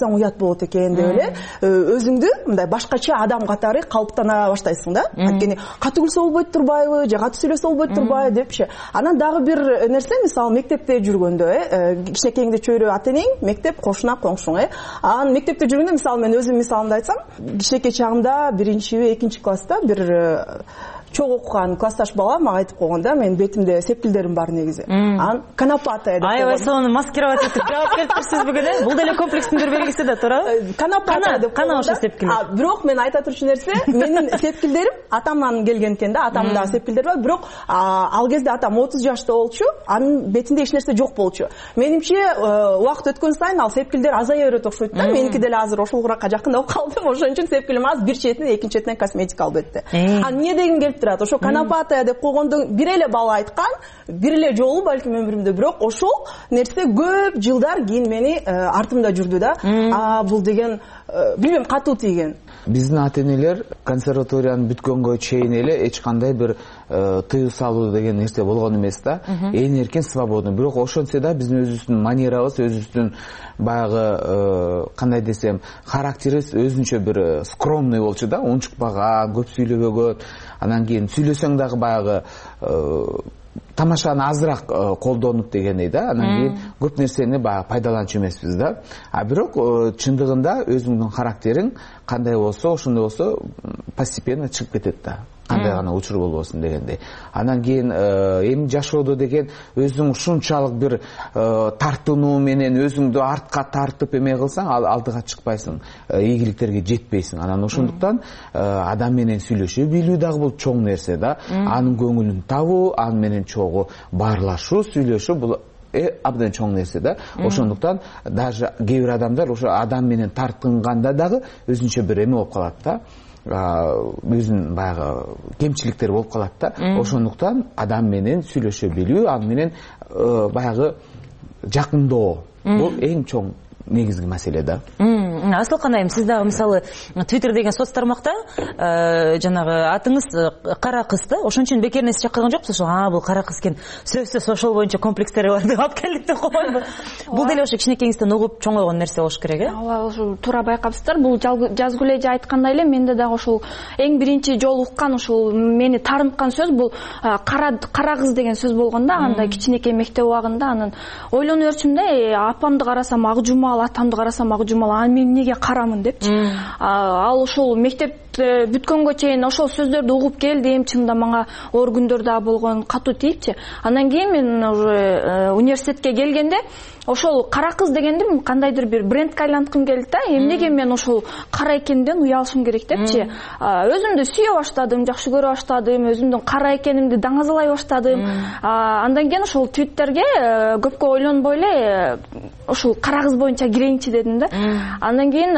болот экен деп эле өзүңдү мындай башкача адам катары калыптана баштайсың да. Анткени катуу күлсө болбойт турбайбы же катуу сүйлөсө болбойт турбайбы депчи. Анан дагы бир нерсе, мисалы мектепте жүргөндө э кичинекейиңде чөйрө ата энең, мектеп кошуна коңшуң э. Анан мектепте жүргөндө мисалы мен өзүм мисалымды айтсам, кичинекей чагымда биринчи, экинчи класста бир чоң окуган классташ бала мага айтып койгон да, менин бетимде сепкилдерим бар негизи. Анан канапатая деп койгон. Аябай сонун маскировать этип жаап келип турсуз бүгүн э? Бул деле комплекстин бир белгиси да туурабы? Канапатая деп кана ошо сепкил. А бирок мен айта турчу нерсе, менин сепкилдерим атамдан келген экен да, атамдын дагы сепкилдери бар, бирок ал кезде атам отуз жашта болчу, анын бетинде эч нерсе жок болчу. Менимче убакыт өткөн сайын ал сепкилдер азая берет окшойт да. Меники деле азыр ошолгуракка жакын болуп калдым, ошон үчүн сепкилим аз, бир четинен, экинчи четинен косметика албетте. А эмне дегим келип турат? Ошо канапатая деп койгондун бир эле бала айткан, бир эле жолу балким өмүрүмдө, бирок ошол нерсе көп жылдар кийин мени артымда жүрдү да. А бул деген билбейм, катуу тийген. Биздин ата-энелер консерваторияны бүткөнгө чейин эле эч кандай бир тыюу салуу деген нерсе болгон эмес да. Эң эркин свободный. Бирок ошонсо да биздин өзүбүздүн манерабыз, өзүбүздүн баягы кандай десем, характерибиз өзүнчө бир скромный болчу да, унчукпаган, көп сүйлөбөгөн. Анан кийин сүйлөсөң дагы баягы тамашаны азыраак колдонуп дегендей да. Анан кийин көп нерсени баягы пайдаланчу эмеспиз да. А бирок чындыгында өзүңдүн характериң кандай болсо, ошондой болсо постепенно чыгып кетет да. Кандай гана учур болбосун дегендей. Анан кийин эми жашоодо деген өзүң ушунчалык бир тартынуу менен өзүңдү артка тартып эме кылсаң, ал алдыга чыкпайсың, ийгиликтерге жетпейсиң. Анан ошондуктан адам менен сүйлөшө билүү дагы бул чоң нерсе да. Анын көңүлүн табуу, аны менен чогуу баарлашуу, сүйлөшүү бул абдан чоң нерсе да. Ошондуктан даже кээ бир адамдар ошо адам менен тартынганда дагы өзүнчө бир эме болуп калат да. Өзүнүн баягы кемчиликтери болуп калат да. Ошондуктан адам менен сүйлөшө билүү, аны менен баягы жакындоо бул эң чоң негизги маселе да. Асылкан айым, сиз дагы мисалы Twitter деген соц тармакта жанагы атыңыз кара кыз да, ошон үчүн бекеринен сиз чакырган жоксуз, ошо а бул кара кыз экен, сөзсүз ошол боюнча комплекстери бар деп алып келдик деп койгонбу? Бул деле ошо кичинекейиңизден угуп чоңойгон нерсе болуш керек э? Ооба, ошо туура байкапсыздар. Бул Жазгүл эже айткандай эле менде дагы ошол эң биринчи жолу уккан ушул мени таарынткан сөз бул кара кара кыз деген сөз болгон да, анда кичинекей мектеп убагында. Анан ойлонуп жүрчүм да, апамды карасам ак жумал, атамды карасам ак жумал, а мен эмнеге карамын депчи. Ал ушул мектеп бүткөнгө чейин ошол сөздөрдү угуп келдим, чынында мага оор күндөр да болгон, катуу тийипчи. Андан кийин мен уже университетке келгенде ошол кара кыз дегенди кандайдыр бир брендке айланткым келди да. Эмнеге мен ошол кара экенден уялышым керек депчи. Өзүмдү сүйө баштадым, жакшы көрө баштадым, өзүмдүн кара экенимди даңазалай баштадым. Андан кийин ошол твиттерге көпкө ойлонбой эле ошол кара кыз боюнча кирейинчи дедим да. Андан кийин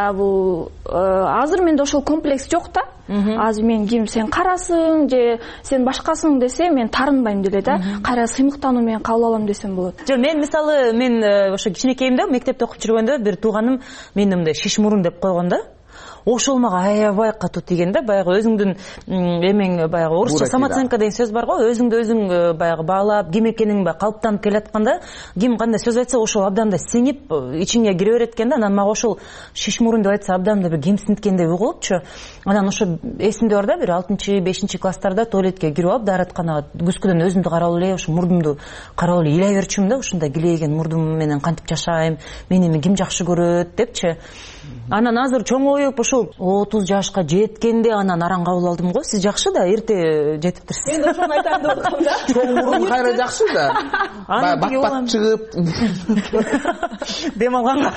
бул азыр менде ошол комплекс жок да. Азыр мен ким сен карасың же сен башкасың десе мен таарынбайм деле да. Кайра сыймыктануу менен кабыл алам десем болот. Жок, мен мисалы мен ошо кичинекейимде мектепте окуп жүргөндө бир тууганым мени мындай шиш мурун деп койгон да. Ошол мага аябай катуу тийген да. Баягы өзүңдүн эмең баягы орусча самооценка деген сөз бар го. Өзүңдү өзүң баягы баалап, ким экениң баягы калыптанып келатканда, ким кандай сөз айтса ошол абдан да сиңип ичиңе кире берет экен да. Анан мага ошол шиш мурун деп айтса абдан да бир кемсинткендей угулупчу. Анан ошо эсимде бар да, бир алтынчы, бешинчи класстарда туалетке кирип алып, дааратканага күзгүдөн өзүмдү карап эле, ошо мурдумду карап эле ыйлай берчүмүн да. Ушундай килейген мурдум менен кантип жашайм, мени эми ким жакшы көрөт депчи. Анан азыр чоңоюп ошол отуз жашка жеткенде анан аран кабыл алдым го. Сиз жакшы да, эрте жетиптирсиз. Мен ошону айтам деп аткам да. Чоң мурун кайра жакшы да. Бат-бат чыгып дем алганга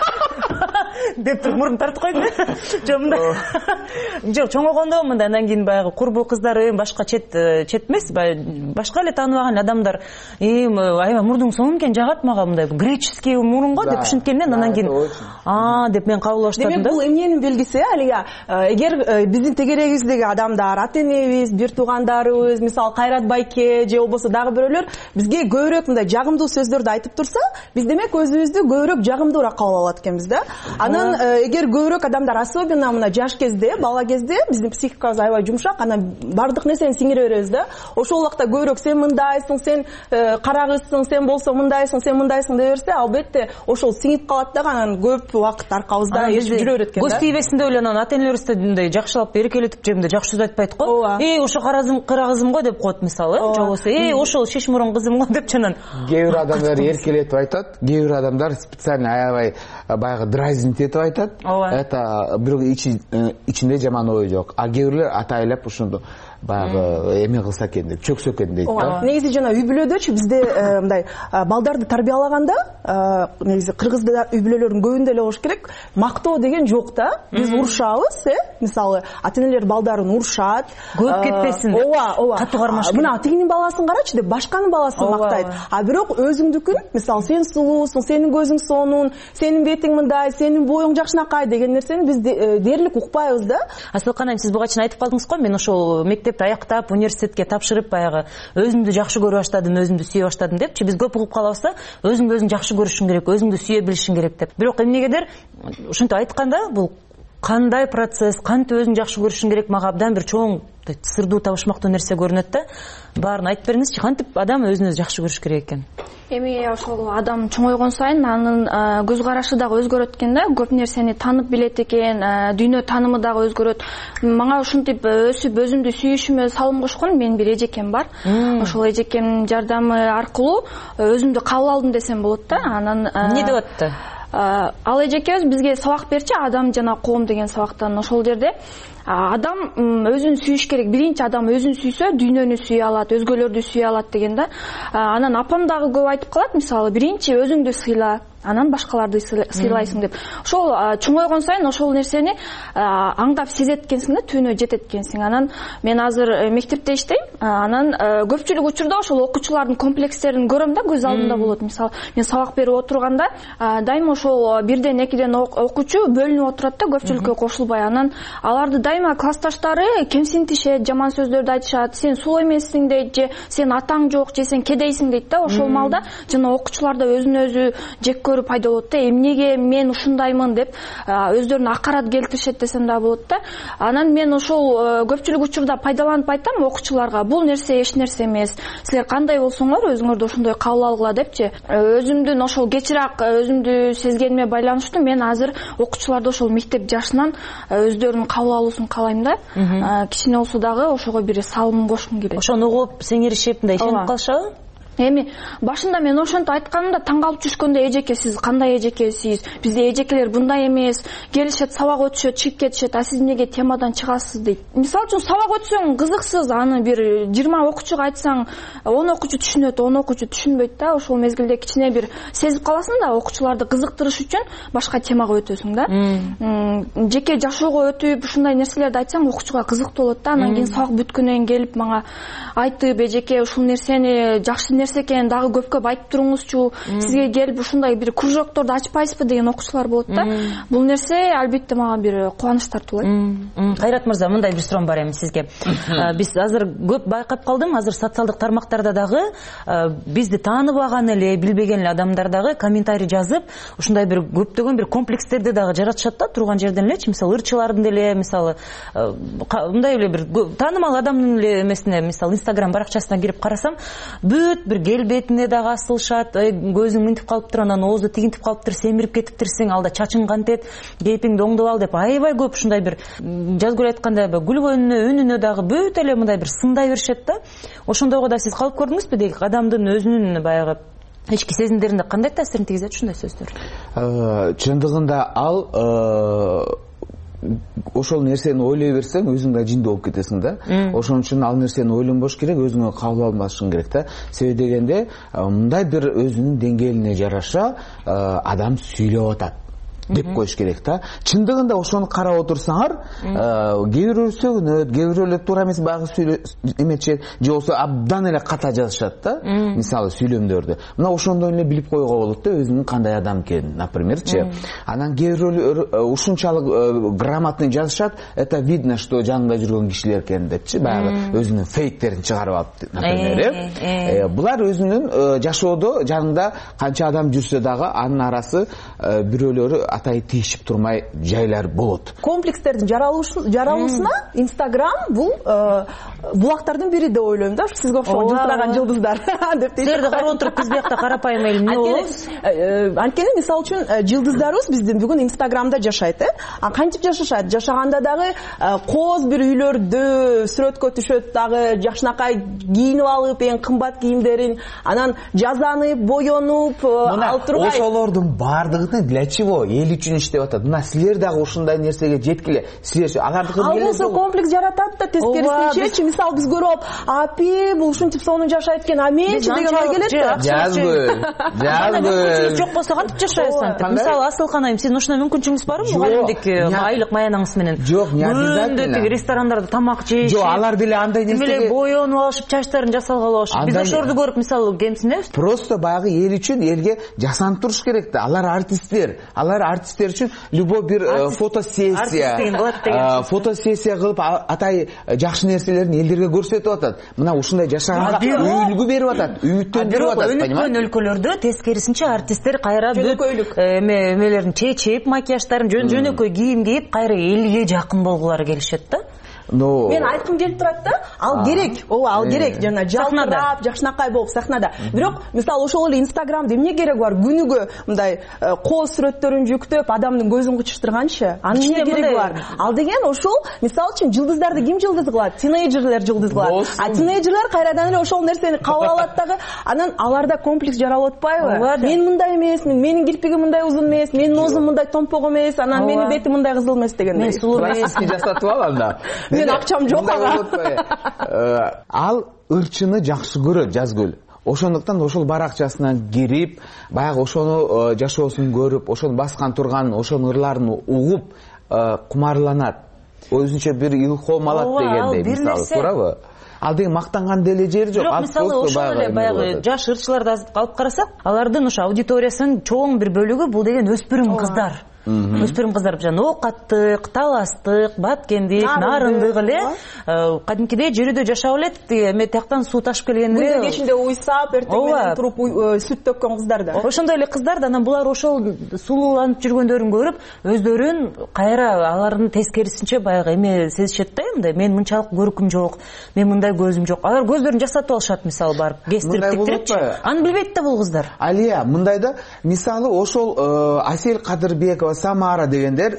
деп туруп мурун тартып койдум. Жок, мындай. Жок, чоңойгондо мындай, андан кийин баягы курбу кыздары, башка чет чет эмес, башка эле тааныбаган адамдар, эм аябай мурдуң соң экен, жагат мага мындай греческий мурун го деп ушинткенмен анан кийин а деп мен кабыл баштадым да. Демек бул эмненин белгиси? Алига эгер биздин тегерегибиздеги адамдар, ата-энебиз, бир туугандарыбыз, мисалы Кайрат байке же болбосо дагы бирөөлөр бизге көбүрөөк мындай жагымдуу сөздөрдү айтып турса, биз демек өзүбүздү көбүрөөк жагымдуураак кабыл алат экенбиз да. Анан эгер көбүрөөк адамдар особенно мына жаш кезде, бала кезде биздин психикабыз аябай жумшак, анан бардык нерсени сиңире беребиз да. Ошол убакта көбүрөөк сен мындайсың, сен карагызсың, сен болсо мындайсың, сен мындайсың деп берсе, албетте ошол сиңип калат да, анан көп убакыт аркабызда эшип жүрө берет экен да. Көз тийбесин деп эле анан ата энелерибизде мындай жакшылап эркелетип же мындай жакшы сөз айтпайт го. Эй, ошо кара кызым го деп коет мисалы, же болбосо эй, ошол шеш мурун кызым го деп жанан. Кээ бир адамдар эркелетип айтат, кээ бир адамдар специально аябай баягы драйзинг этип айтат. Это бирок ичинде жаман ой жок. А кээ бирлер атайлап ушунду баягы эме кылса экен деп, чөксө экен дейт да. Негизи жана үй бүлөдөчү бизде мындай балдарды тарбиялаганда, негизи кыргыз үй бүлөлөрүнүн көбүндө эле болуш керек, мактоо деген жок да. Биз урушабыз, э? Мисалы, ата-энелер балдарын урушат. Көп кетпесин. Ооба, ооба. Катуу кармаш. Мына тигинин баласын карачы деп башканын баласын мактайт. А бирок өзүңдүкүн, мисалы, сен сулуусуң, сенин көзүң сонун, сенин бетиң мындай, сенин боюң жакшынакай деген нерсени биз дээрлик укпайбыз да. Асылкан, сиз буга чейин айтып калдыңыз го, мен ошол мектеп аяктап университетке тапшырып баягы өзүмдү жакшы көрө баштадым, өзүмдү сүйө баштадым депчи. Биз көп угуп калабыз да, өзүңдү өзүң жакшы көрүшүң керек, өзүңдү сүйө билишиң керек деп. Бирок эмнегедир ушинтип айтканда, бул кандай процесс, кантип өзүң жакшы көрүшүң керек, мага абдан бир чоң сырдуу табышмактуу нерсе көрүнөт да. Баарын айтып бериңизчи, кантип адам өзүн өзү жакшы көрүш керек экен? Эми ошол адам чоңойгон сайын анын көз карашы дагы өзгөрөт экен да, көп нерсени танып билет экен, дүйнө таанымы дагы өзгөрөт. Мага ушинтип өсүп өзүмдү сүйүшүмө салым кошкон менин бир эжекем бар. Ошол эжекемдин жардамы аркылуу өзүмдү кабыл алдым десем болот да. Анан эмне деп атты? Ал эжекебиз бизге сабак берчи, адам жана коом деген сабактан. Ошол жерде адам өзүн сүйүш керек. Биринчи адам өзүн сүйсө, дүйнөнү сүйө алат, өзгөлөрдү сүйө алат деген да. Анан апам дагы көп айтып калат, мисалы, биринчи өзүңдү сыйла, анан башкаларды сыйлайсың деп. Ошол чоңойгон сайын ошол нерсени аңдап сезет экенсиң да, түбүнө жетет экенсиң. Анан мен азыр мектепте иштейм. Анан көпчүлүк учурда ошол окуучулардын комплекстерин көрөм да, көз алдымда болот. Мисалы, мен сабак берип отурганда дайыма ошол бирден экиден окуучу бөлүнүп отурат да, көпчүлүккө кошулбай. Анан аларды дайыма классташтары кемсинтишет, жаман сөздөрдү айтышат. Сен сул эмессиң дейт, же сен атаң жок, же сен кедейсиң дейт да. Ошол малда жана окуучуларда өзүн өзү жек пайда болот да, эмнеге мен ушундаймын деп өздөрүнө акарат келтиришет десем да болот да. Анан мен ошол көпчүлүк учурда пайдаланып айтам окуучуларга, бул нерсе эч нерсе эмес, силер кандай болсоңор өзүңөрдү ошондой кабыл алгыла депчи. Өзүмдүн ошол кечирээк өзүмдү сезгениме байланыштуу мен азыр окуучуларды ошол мектеп жашынан өздөрүнүн кабыл алуусун каалайм да. Кичине болсо дагы ошого бир салым кошкум келет. Ошону угуп сиңиришип мындай ишенип калышабы? Эми башында мен ошентип айтканымда таң калып жүргөндө, эжеке сиз кандай эжекесиз? Бизде эжекелер мындай эмес, келишет, сабак өтүшөт, чыгып кетишет, а сиз эмнеге темадан чыгасыз дейт. Мисалы үчүн сабак өтсөң кызыксыз, аны бир жыйырма окуучуга айтсаң, он окуучу түшүнөт, он окуучу түшүнбөйт да. Ошол мезгилде кичине бир сезип каласың да, окуучуларды кызыктырыш үчүн башка темага өтөсүң да. Жеке жашоого өтүп, ушундай нерселерди айтсаң, окуучуга кызыктуу болот да. Анан кийин сабак бүткөндөн кийин келип мага айтып, эжеке ушул нерсени жакшы нерсе экен, дагы көп-көп айтып туруңузчу, сизге келип ушундай бир кружокторду ачпайсызбы деген окуучулар болот да. Бул нерсе албетте мага бир кубаныч тартуулайт. Кайрат мырза, мындай бир суроом бар эми сизге. Биз азыр көп байкап калдым, азыр социалдык тармактарда дагы бизди тааныбаган эле, билбеген эле адамдар дагы комментарий жазып, ушундай бир көптөгөн бир комплекстерди дагы жаратышат да, турган жерден элечи, мисалы ырчылардын деле, мисалы мындай эле бир таанымал адамдын эле эмесине, мисалы Instagram баракчасына кирип карасам, бүт бир келбетине дагы асылышат, көзүң мынтип калыптыр, анан оозу тигинтип калыптыр, семирип кетиптирсиң, алда чачың кантет, кейпиңди оңдоп ал деп аябай көп ушундай бир жазгыл айтканда күлгөнүнө, үнүнө дагы бүт эле мындай бир сындай беришет да. Ошондойго да сиз калып көрдүңүзбү дейли, адамдын өзүнүн баягы ички сезимдерине кандай таасирин тийгизет ушундай сөздөр? Чындыгында ал ошол нерсени ойлой берсең, өзүң да жинди болуп кетесиң да. Ошон үчүн ал нерсени ойлонбош керек, өзүңө кабыл алмашың керек да. Себеби дегенде, мындай бир өзүнүн деңгээлине жараша адам сүйлөп атат деп коюш керек да. Чындыгында ошону карап отурсаңар, кээ бирөө сөгүнөт, кээ бирөөлөр туура эмес багы эметишет, же болсо абдан эле ката жазышат да. Мисалы сүйлөмдөрдү. Мына ошондон эле билип койгого болот да, өзүнүн кандай адам экенин, напримерчи. Анан кээ бирөөлөр ушунчалык грамотный жазышат, это видно, что жанында жүргөн кишилер экен депчи, баягы өзүнүн фейктерин чыгарып алып, например. Булар өзүнүн жашоодо жанында канча адам жүрсө дагы анын арасы бирөөлөрү атайы тийишип турмай жайлар болот. Комплекстердин жаралуусуна Instagram бул булактардын бири деп ойлойм да, сизге окшогон жылтыраган жылдыздар деп дейт. Силерди карап отуруп биз биякта карапайым эле эмне болобуз? Анткени мисалы үчүн жылдыздарыбыз биздин бүгүн Instagramда жашайт, э? А кантип жашашат? Жашаганда дагы кооз бир үйлөрдө сүрөткө түшөт, дагы жакшынакай кийинип алып, эң кымбат кийимдерин, анан жазанып, боенуп алып тургай. Ошолордун баардыгын для чего? Эл үчүн иштеп атат. Мына силер дагы ушундай нерсеге жеткиле. Силер аларды кылып келет. Ал болсо комплекс жаратат да, тескерисинчечи. Мисалы биз көрүп, апи бул ушинтип сонун жашайт экен, а менчи деген ой келет да. Жазгыл. Жазгыл. Жок болсо кантип жашайсың? Мисалы Асылкан айым, сиздин ушундай мүмкүнчүлүгүңүз барбы? Мугалимдик айлык маянаңыз менен. Жок, не обязательно. Күндө ресторандарда тамак жейишип. Жок, алар деле андай нерсеге эле боенуп алышып, чачтарын жасалгалы алышып. Биз ошолорду көрүп мисалы кемсинебиз. Просто баягы эл үчүн элге жасанып туруш керек да. Алар артисттер. Алар артисттер үчүн любой бир фотосессия, фотосессия кылып атай жакшы нерселерин элдерге көрсөтүп атат. Мына ушундай жашаганга үлгү берип атат, үмүттөндүрүп атат, понимаете? Өнүккөн өлкөлөрдө тескерисинче артисттер кайра эмелерин чечип, макияждарын жөн-жөнөкөй кийим кийип, кайра элге жакын болгулары келишет да. Но мен айткым келип турат да, ал керек, ооба, ал керек, жана жалтырап, жакшынакай болуп сахнада. Бирок мисалы ошол эле Instagramда эмне керек бар? Күнүгө мындай кооз сүрөттөрүн жүктөп, адамдын көзүн кычыштырганчы? Анын эмне кереги бар? Ал деген ошол мисалы үчүн жылдыздарды ким жылдыз кылат? Тинейджерлер жылдыз кылат. А тинейджерлер кайрадан эле ошол нерсени кабыл алат дагы, анан аларда комплекс жаралып атпайбы? Мен мындай эмесмин, менин кирпигим мындай узун эмес, менин оозум мындай томпок эмес, анан менин бетим мындай кызыл эмес дегендей. Мен сулуу эмесмин жасатып ал анда. Мен акчам жок ага. Ал ырчыны жакшы көрөт Жазгүл. Ошондуктан ошол бар акчасынан кирип, баягы ошону жашоосун көрүп, ошону баскан турган, ошонун ырларын угуп, кумарланат. Өзүнчө бир илхом алат дегендей, мисалы, туурабы? Ал деген мактанган деле жери жок. Бирок мисалы ошол эле баягы жаш ырчыларды алып карасак, алардын ошо аудиториясынын чоң бир бөлүгү бул деген өспүрүм кыздар. Өспүрүм кыздар жана оокаттык, таластык, баткендик, нарындык эле кадимкидей жүрүүдө жашап элет, эме тияктан суу ташып келген эле. Күндү кечинде уйсап, эртең менен туруп сүт төккөн кыздар да. Ошондой эле кыздар да анан булар ошол сулууланып жүргөндөрүн көрүп, өздөрүн кайра алардын тескерисинче баягы эме сезишет да, мындай мен мынчалык көркүм жок, мен мындай көзүм жок. Алар көздөрүн жасатып алышат мисалы барып, кестирип тиктирипчи. Аны билбейт да бул кыздар. Алия, мындай да, мисалы ошол Асель Кадырбекова, Самара дегендер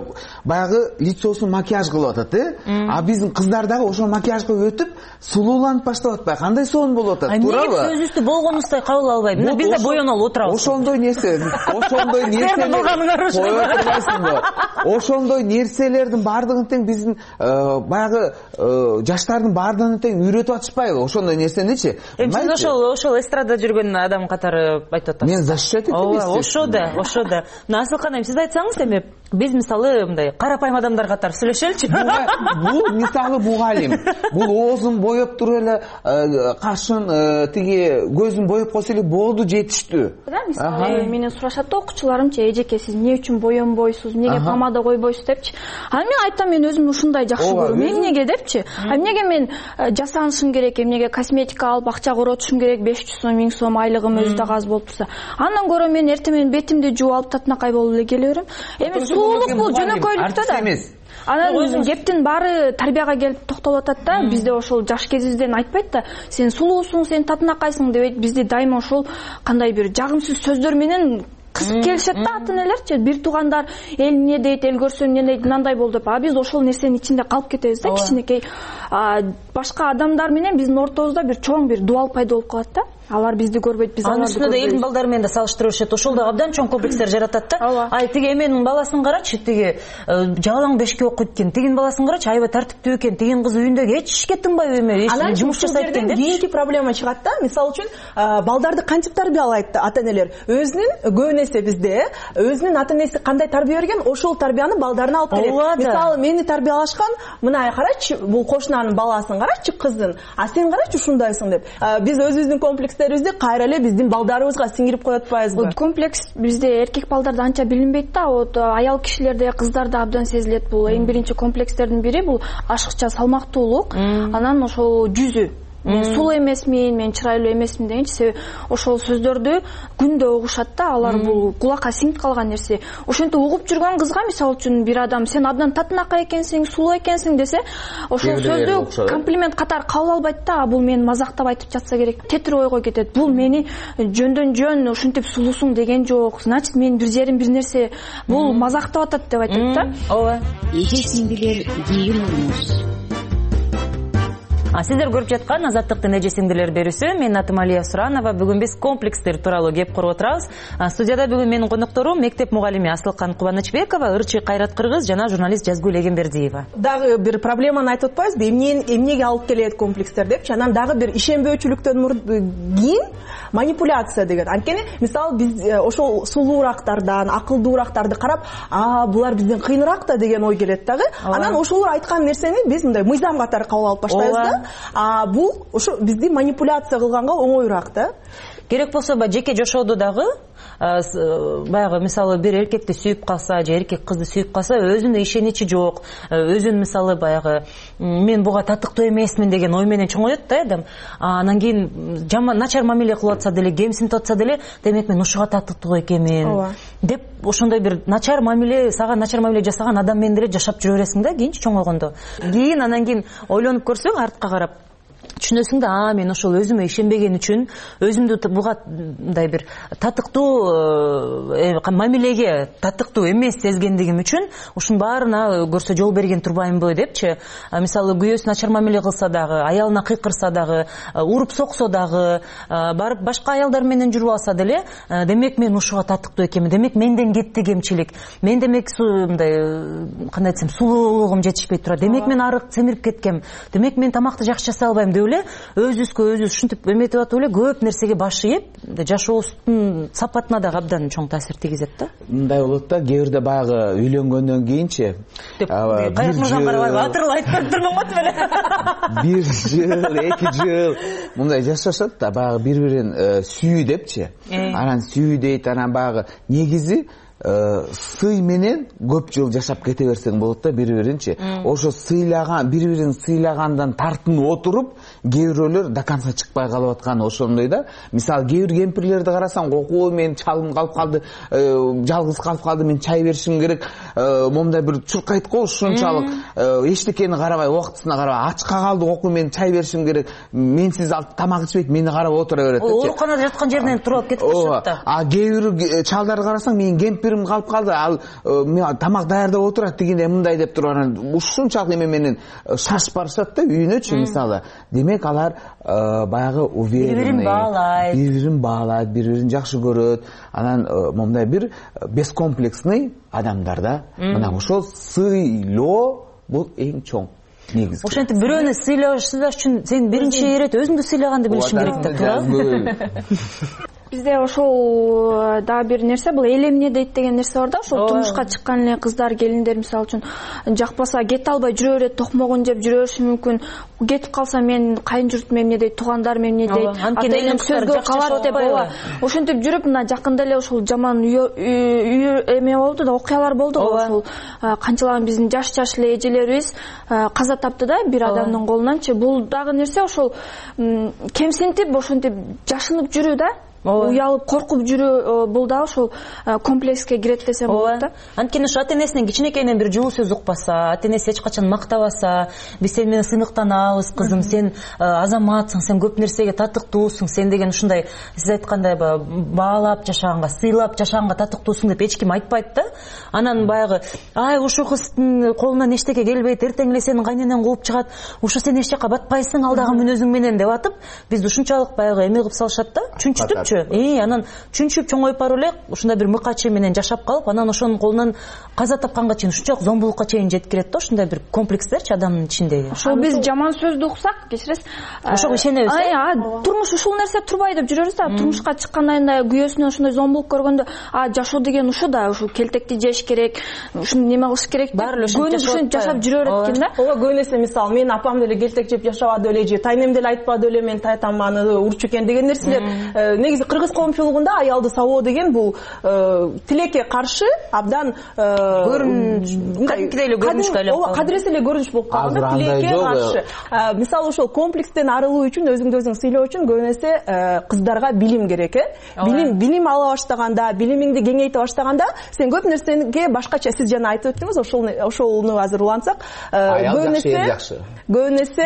баягы лицосун макияж кылып атат, э? А биздин кыздар дагы ошол макияжга өтүп, сулууланып баштап атпайбы? Кандай сонун болуп атат, туурабы? Эмне өзүбүздү болгонубуздай кабыл албайбы? Мына биз да боенуп отурабыз. Ошондой нерсе, ошондой нерселер кое турбайсыңбы? Ошондой нерселердин баардыгын тең биздин баягы жаштардын баардыгын тең үйрөтүп атышпайбы? Ошондой нерсеничи? Эми ошол ошол эстрадада жүргөн адам катары айтып атасыз. Мен защищать этем. Ошо да, ошо да. Мына Асылкан айым, сиз айтсаңыз эми биз мисалы мындай карапайым адамдар катары сүйлөшөлүчү. Бул мисалы мугалим. Бул оозун боеп туруп эле, кашын тиги көзүн боеп койсо эле болду, жетиштүү. Да, мисалы менен сурашат да окуучуларымчы, эжеке сиз эмне үчүн боенбойсуз, эмнеге помада койбойсуз депчи. Анан мен айтам, мен өзүм ушундай жакшы көрөм. Эмнеге депчи? А эмнеге мен жасанышым керек, эмнеге косметика алып акча коротушум керек, беш жүз сом, миң сом айлыгым өзү да аз болуп турса. Андан көрө мен эртең менен бетимди жууп алып татынакай болуп эле келе берем. Эми суулук бул жөнөкөйлүктө да. Анан кептин баары тарбияга келип токтолуп атат да, бизде ошол жаш кезибизден айтпайт да, сен сулуусуң, сен татынакайсың дебейт, бизде дайыма ошол кандай бир жагымсыз сөздөр менен кысып келишет да ата энелерчи, бир туугандар эл эмне дейт, эл көрсө эмне дейт, мындай болду деп. А биз ошол нерсенин ичинде калып кетебиз да, кичинекей башка адамдар менен биздин ортобузда бир чоң бир дуал пайда болуп калат да. Алар бизди көрбөйт, биз аларды көрбөйбүз. Анын үстүнө да элдин балдары менен да салыштырып өшөт. Ошол да абдан чоң комплекстер жаратат да. Ай тиги эменин баласын карачы, тиги жалаң бешке окуйт экен, тигинин баласын карачы, аябай тартиптүү экен, тигинин кызы үйүндө эч ишке тыңбайбы эме, эч жумуш жасайт экен деп. Кийинки проблема чыгат да. Мисалы үчүн балдарды кантип тарбиялайт ата энелер? Өзүнүн көбүн эсе бизде өзүнүн ата энеси кандай тарбия берген, ошол тарбияны балдарына алып келет. Мисалы мени тарбиялашкан, мына карачы, бул кошунанын баласын карачы, кыздын. А сен карачы ушундайсың деп. Биз өзүбүздүн комплекстерибизди кайра эле биздин балдарыбызга сиңирип коюп атпайбызбы? Бул комплекс бизде эркек балдарда анча билинбейт да, вот аял кишилерде, кыздарда абдан сезилет. Бул эң биринчи комплекстердин бири бул ашыкча салмактуулук, анан ошол жүзү. мен сулуу эмесмин, мен чырайлуу эмесмин дегенчи. Себеби ошол сөздөрдү күндө угушат да, алар бул кулакка сиңип калган нерсе. Ошентип угуп жүргөн кызга мисалы үчүн бир адам сен абдан татынакай экенсиң, сулуу экенсиң десе, ошол сөздү комплимент катары кабыл албайт да, бул мени мазактап айтып жатса керек. Тетир ойго кетет. Бул мени жөндөн жөн ушинтип сулуусуң деген жок. Значит, мен бир жерим бир нерсе, бул мазактап атат деп айтат да. Ооба. Эжесиңдилер дейгин болмош. Сиздер көрүп жаткан Азаттыктын эжесиңдилер берүүсү. Менин атым Алия Суранова. Бүгүн биз комплекстер тууралуу кеп куруп отурабыз. Студияда бүгүн менин конокторум мектеп мугалими Асылкан Кубанычбекова, ырчы Кайрат Кыргыз жана журналист Жазгүл Эгембердиева. Дагы бир проблеманы айтып атпайбызбы? Эмне эмнеге алып келет комплекстер депчи? Анан дагы бир ишенбөөчүлүктөн кийин манипуляция деген. Анткени мисалы биз ошол сулуурактардан, акылдуураактарды карап, а булар бизден кыйыныраак да деген ой келет дагы. Анан ошолор айткан нерсени биз мындай мыйзам катары кабыл алып баштайбыз да. А бул ошо бизди манипуляция кылганга оңоюраак да. Керек болсо жеке жашоодо дагы баягы мисалы бир эркекти сүйүп калса же эркек кызды сүйүп калса, өзүнө ишеничи жок, өзүн мисалы баягы мен буга татыктуу эмесмин деген ой менен чоңоет да адам. Анан кийин жаман начар мамиле кылып атса деле, кемсинтип атса деле, демек мен ушуга татыктуу экенмин деп ошондой бир начар мамиле, сага начар мамиле жасаган адам менен деле жашап жүрө бересиң да кийинчи чоңойгондо. Кийин анан кийин ойлонуп көрсөң, артка карап түшүнөсүң да, а мен ошол өзүмө ишенбеген үчүн, өзүмдү буга мындай бир татыктуу мамилеге татыктуу эмес сезгендигим үчүн ушунун баарына көрсө жол берген турбаймынбы депчи. Мисалы күйөөсүнө начар мамиле кылса дагы, аялына кыйкырса дагы, уруп соксо дагы, барып башка аялдар менен жүрүп алса деле, демек мен ушуга татыктуу экенмин, демек менден кетти кемчилик, мен демек мындай кандай десем сулуулугум жетишпей турат, демек мен арык семирип кеткем, демек мен тамакты жакшы жасай албайм деп эле өзүбүзгө өзүбүз ушинтип эметип атып эле көп нерсеге баш ийип, жашообуздун сапатына да абдан чоң таасир тийгизет да. Мындай болот да, кээ бирде баягы үйлөнгөндөн кийинчи Кайрат мырзам карабай батырыл айтып турган го беле. Бир жыл, эки жыл мындай жашашат да, баягы бири-бирин сүйүү депчи. Анан сүйүү дейт, анан баягы негизи сый менен көп жыл жашап кете берсең болот да бири-биринчи. Ошо сыйлаган, бири-бирин сыйлагандан тартынып отуруп, кээ бирөөлөр до конца чыкпай калып атканы ошондой да. Мисалы кээ бир кемпирлерди карасаң, окуу мен чалым калып калды, жалгыз калып калды, мен чай беришим керек, момундай бир чуркайт го, ушунчалык эчтекени карабай, убактысына карабай, ачка калды окуу, мен чай беришим керек, менсиз тамак ичпейт, мени карап отура берет. Ооруканада жаткан жеринен туруп алып кетип калышат да. А кээ бир чалдарды карасаң, менин кемпир калып калды, ал тамак даярдап отурат дегенде мындай деп туруп анан ушунчалык эме менен шашып барышат да үйүнөчү мисалы. Демек алар баягы уверенный, бири-бирин баалайт, бири-бирин баалайт, бири-бирин жакшы көрөт. Анан момундай бир бескомплексный адамдар да. Мына ошол сыйлоо бул эң чоң негиз. Ошентип бирөөнү сыйлаш үчүн сен биринчи ирет өзүңдү сыйлаганды билишиң керек да, туура? Бизде ошол да бир нерсе, бул элемне дейт деген нерсе бар да. Ошол турмушка чыккан эле кыздар, келиндер мисалы үчүн жакпаса кете албай жүрө берет, токмогун жеп жүрө бериши мүмкүн. Кетип калса мен кайын журтум эмне дейт, туугандарым эмне дейт, анткени сөзгө калат деп ооба. Ошентип жүрүп мына жакында эле ошол жаман үй эме болду да, окуялар болду го. Ошол канчалаган биздин жаш-жаш эле эжелерибиз каза тапты да бир адамдын колунанчы. Бул дагы нерсе ошол кемсинтип, ошентип жашынып жүрүү да. Уялып, коркуп жүрүү, бул да ошол комплекске кирет десем болот да. Анткени ошо ата-энесинен кичинекейинен бир жылуу сөз укпаса, ата-энеси эч качан мактабаса, биз сени менен сыймыктанабыз, кызым, сен азаматсың, сен көп нерсеге татыктуусуң, сен деген ушундай сиз айткандай баалап жашаганга, сыйлап жашаганга татыктуусуң деп эч ким айтпайт да. Анан баягы, ай, ушул кыздын колунан эчтеке келбейт, эртең эле сени кайненең кууп чыгат, ушу сен эч жака батпайсың алдагы мүнөзүң менен деп атып, бизди ушунчалык баягы эме кылып салышат да, чүнчүтүп Э, анан чүнчүп чоңоюп барып эле ушундай бир мыкачы менен жашап калып, анан ошонун колунан каза тапканга чейин ушунчалык зомбулукка чейин жеткирет да, ушундай бир комплекстерчи адамдын ичиндеги. Ошол биз жаман сөздү уксак, кечиресиз, ошого ишенебиз. А, турмуш ушул нерсе турбай деп жүрөбүз да. Турмушка чыккандан кийин күйөөсүнөн ошондой зомбулук көргөндө, а, жашоо деген ушу да, ушул келтекти жеш керек, ушуну неме кылыш керек, баары эле ушинтип жашап жүрө берет экен да. Ооба, көп нерсе мисалы менин апам деле келтек жеп жашабады эле же тайнем деле айтпады эле мен тайтам аны урчу экен деген нерселер негизи негизи кыргыз коомчулугунда аялды сабоо деген бул тилекке каршы абдан кадимкидей эле көрүнүшкө айланып калган. кадыресе эле көрүнүш болуп калган да, тилекке каршы. Мисалы ошол комплекстен арылуу үчүн, өзүңдү өзүң сыйлоо үчүн көбүн эсе кыздарга билим керек, э? Билим билим ала баштаганда, билимиңди кеңейте баштаганда, сен көп нерсеге башкача, сиз жана айтып өттүңүз, ошол ошону азыр улантсак, көбүн эсе көбүн эсе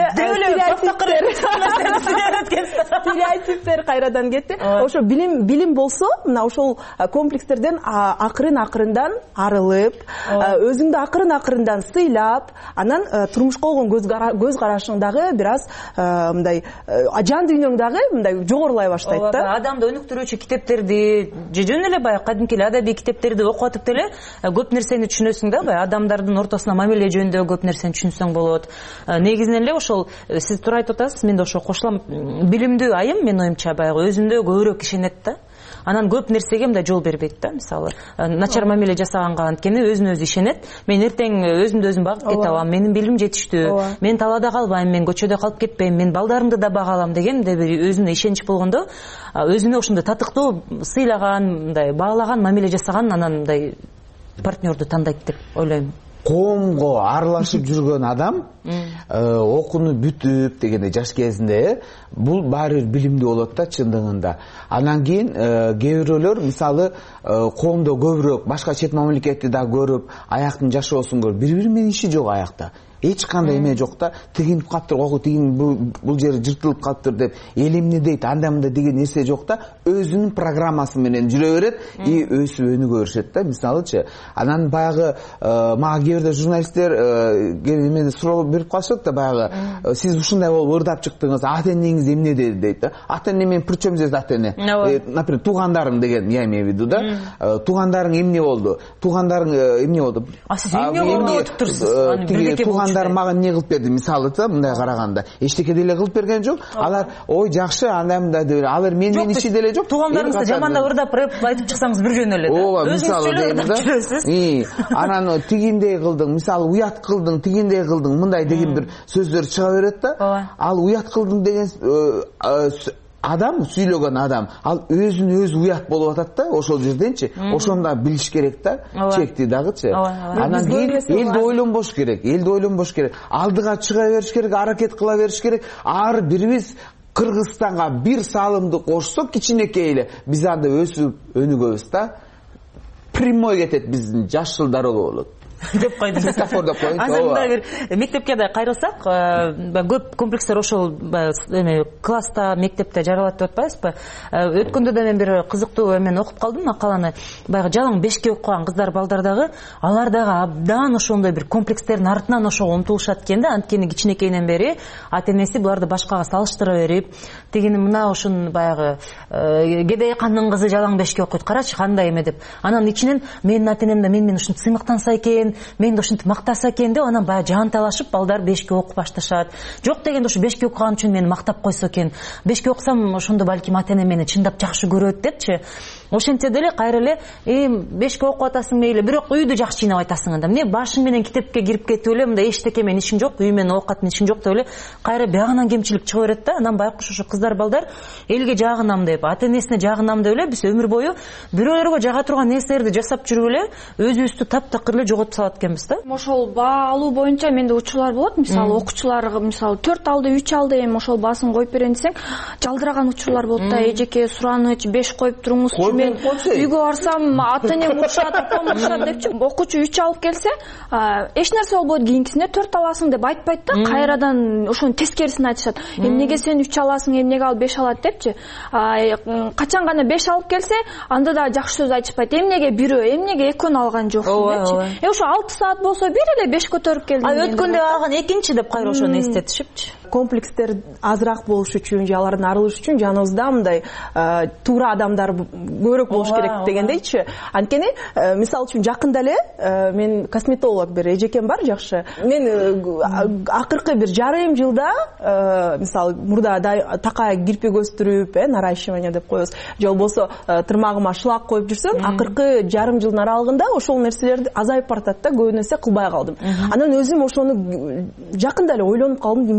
стереотиптер кайрадан кетти. Ошо билим билим болсо, мына ошол комплекстерден акырын акырындан арылып, өзүңдү акырын акырындан сыйлап, анан турмушка болгон көз карашың дагы бир аз мындай жан дүйнөң дагы мындай жогорулай баштайт да. Адамды өнүктүрүүчү китептерди, же жөн эле баягы кадимки эле адабий китептерди окуп атып деле көп нерсени түшүнөсүң да, баягы адамдардын ортосуна мамиле жөнүндө көп нерсени түшүнсөң болот. Негизинен эле ошол сиз туура айтып атасыз, мен да ошо кошулам. Билимдүү айым мен оюмча баягы өзүндө көбүрөөк ишенет да. Анан көп нерсеге мындай жол бербейт да, мисалы начар мамиле жасаганга, анткени өзүнө өзү ишенет. Мен эртең өзүмдү өзүм багып кете алам, менин билимим жетиштүү, мен талаада калбайм, мен көчөдө калып кетпейм, мен балдарымды да бага алам деген мындай бир өзүнө ишенич болгондо, өзүнө ошондой татыктуу сыйлаган, мындай баалаган мамиле жасаган, анан мындай партнерду тандайт деп ойлойм. Коомго аралашып жүргөн адам окууну бүтүп дегенде жаш кезинде бул баары бир билимдүү болот да чындыгында. Анан кийин кээ бирөөлөр мисалы коомдо көбүрөөк башка чет мамлекетти да көрүп, аяктын жашоосун көрүп, бири-бири менен иши жок аякта. Эч кандай эме жок да, тигинип калыптыр, окуу тигин бул жери жыртылып калыптыр деп эл эмне дейт, анда мында деген нерсе жок да, өзүнүн программасы менен жүрө берет и өсүп өнүгө беришет да, мисалычы. Анан баягы мага кээ бирде журналисттер эмени суроо берип калышат да, баягы сиз ушундай болуп ырдап чыктыңыз, ата энеңиз эмне деди дейт да. Ата эне мен причем здесь ата эне? Например, туугандарың деген, я имею в виду да. Туугандарың эмне болду? Туугандарың эмне болду? А сиз эмне болду деп турсуз? Мага эмне кылып берди, мисалы да, мындай караганда эчтеке деле кылып берген жок. Алар ой жакшы, анда мында деп алар менен иши деле жок. Туугандарыңызды жамандап ырдап айтып чыксаңыз бир жөн эле да. Ооба, мисалы дейм да. Анан тигиндей кылдың, мисалы уят кылдың, тигиндей кылдың, мындай деген бир сөздөр чыга берет да. Ал уят кылдың деген адам, сүйлөгөн адам, ал өзүн өзү уят болуп атат да, ошол жерденчи. Ошону да билиш керек да, чекти дагычы. Анан кийин элди ойлонбош керек, элди ойлонбош керек. Алдыга чыга бериш керек, аракет кыла бериш керек. Ар бирибиз Кыргызстанга бир салымды кошсок кичинекей эле, биз анда өсүп өнүгөбүз да. Прямой кетет биздин жаш жылдар болот. деп койдум. Метафор деп койдум. Азыр мындай бир мектепке да кайрылсак, көп комплекстер ошол эме класста, мектепте жаралат деп атпайбызбы? Өткөндө да мен бир кызыктуу эмени окуп калдым, макаланы. Баягы жалаң бешке окуган кыздар, балдар дагы, алар дагы абдан ошондой бир комплекстердин артынан ошого умтулушат экен да, анткени кичинекейинен бери ата энеси буларды башкага салыштыра берип, дегени мына ушун баягы кедей кандын кызы жалаң бешке окуйт, карачы кандай эме деп. Анан ичинен менин ата энем да мен менен ушинтип сыймыктанса экен, мен да ушинтип мактаса экен деп, анан баягы жанталашып балдар бешке окуп башташат. Жок дегенде ушу бешке окуган үчүн мени мактап койсо экен. Бешке окусам ошондо балким ата энем мени чындап жакшы көрөт депчи. Ошентсе деле кайра эле э бешке окуп атасың мейли, бирок үйдү жакшы жыйнап айтасың анда. Эмне башың менен китепке кирип кетип эле мындай эчтеке менен ишиң жок, үй менен оокаттын ишиң жок деп эле кайра биягынан кемчилик чыга берет да. Анан байкуш ошо кыздар балдар элге жагынам деп, ата энесине жагынам деп эле биз өмүр бою бирөөлөргө жага турган нерселерди жасап жүрүп эле өзүбүздү таптакыр эле жоготуп салат экенбиз да. Ошол баа алуу боюнча менде учурлар болот. Мисалы окуучуларга мисалы төрт алды, үч алды, эми ошол баасын коюп берейин десең, жалдыраган учурлар болот да. Эжеке сураныч, беш коюп туруңузчу, мен үйгө барсам ата энем урушат, апам урушат депчи. Окуучу үч алып келсе, эч нерсе болбойт, кийинкисине төрт аласың деп айтпайт да. Кайрадан ошонун тескерисин айтышат. Эмнеге сен үч аласың, эмнеге ал беш алат депчи. Качан гана беш алып келсе, анда да жакшы сөз айтышпайт. Эмнеге бирөө, эмнеге экөөнү алган жоксуң депчи. Э ошо алты саат болсо бир эле беш көтөрүп келдим. А өткөндө алган экинчи деп кайра ошону эстетишипчи. Комплекстер азыраак болуш үчүн, же алардан арылыш үчүн жаныбызда мындай туура адамдар көбүрөөк болуш керек дегендейчи. Анткени мисалы үчүн жакында эле мен косметолог бир эжекем бар, жакшы. Мен акыркы бир жарым жылда мисалы мурда такай кирпик өстүрүп, э наращивание деп коебуз, же болбосо тырмагыма шлак коюп жүрсөм, акыркы жарым жылдын аралыгында ошол нерселерди азайып баратат да, көп нерсе кылбай калдым. Анан өзүм ошону жакында эле ойлонуп калдым, эмнеге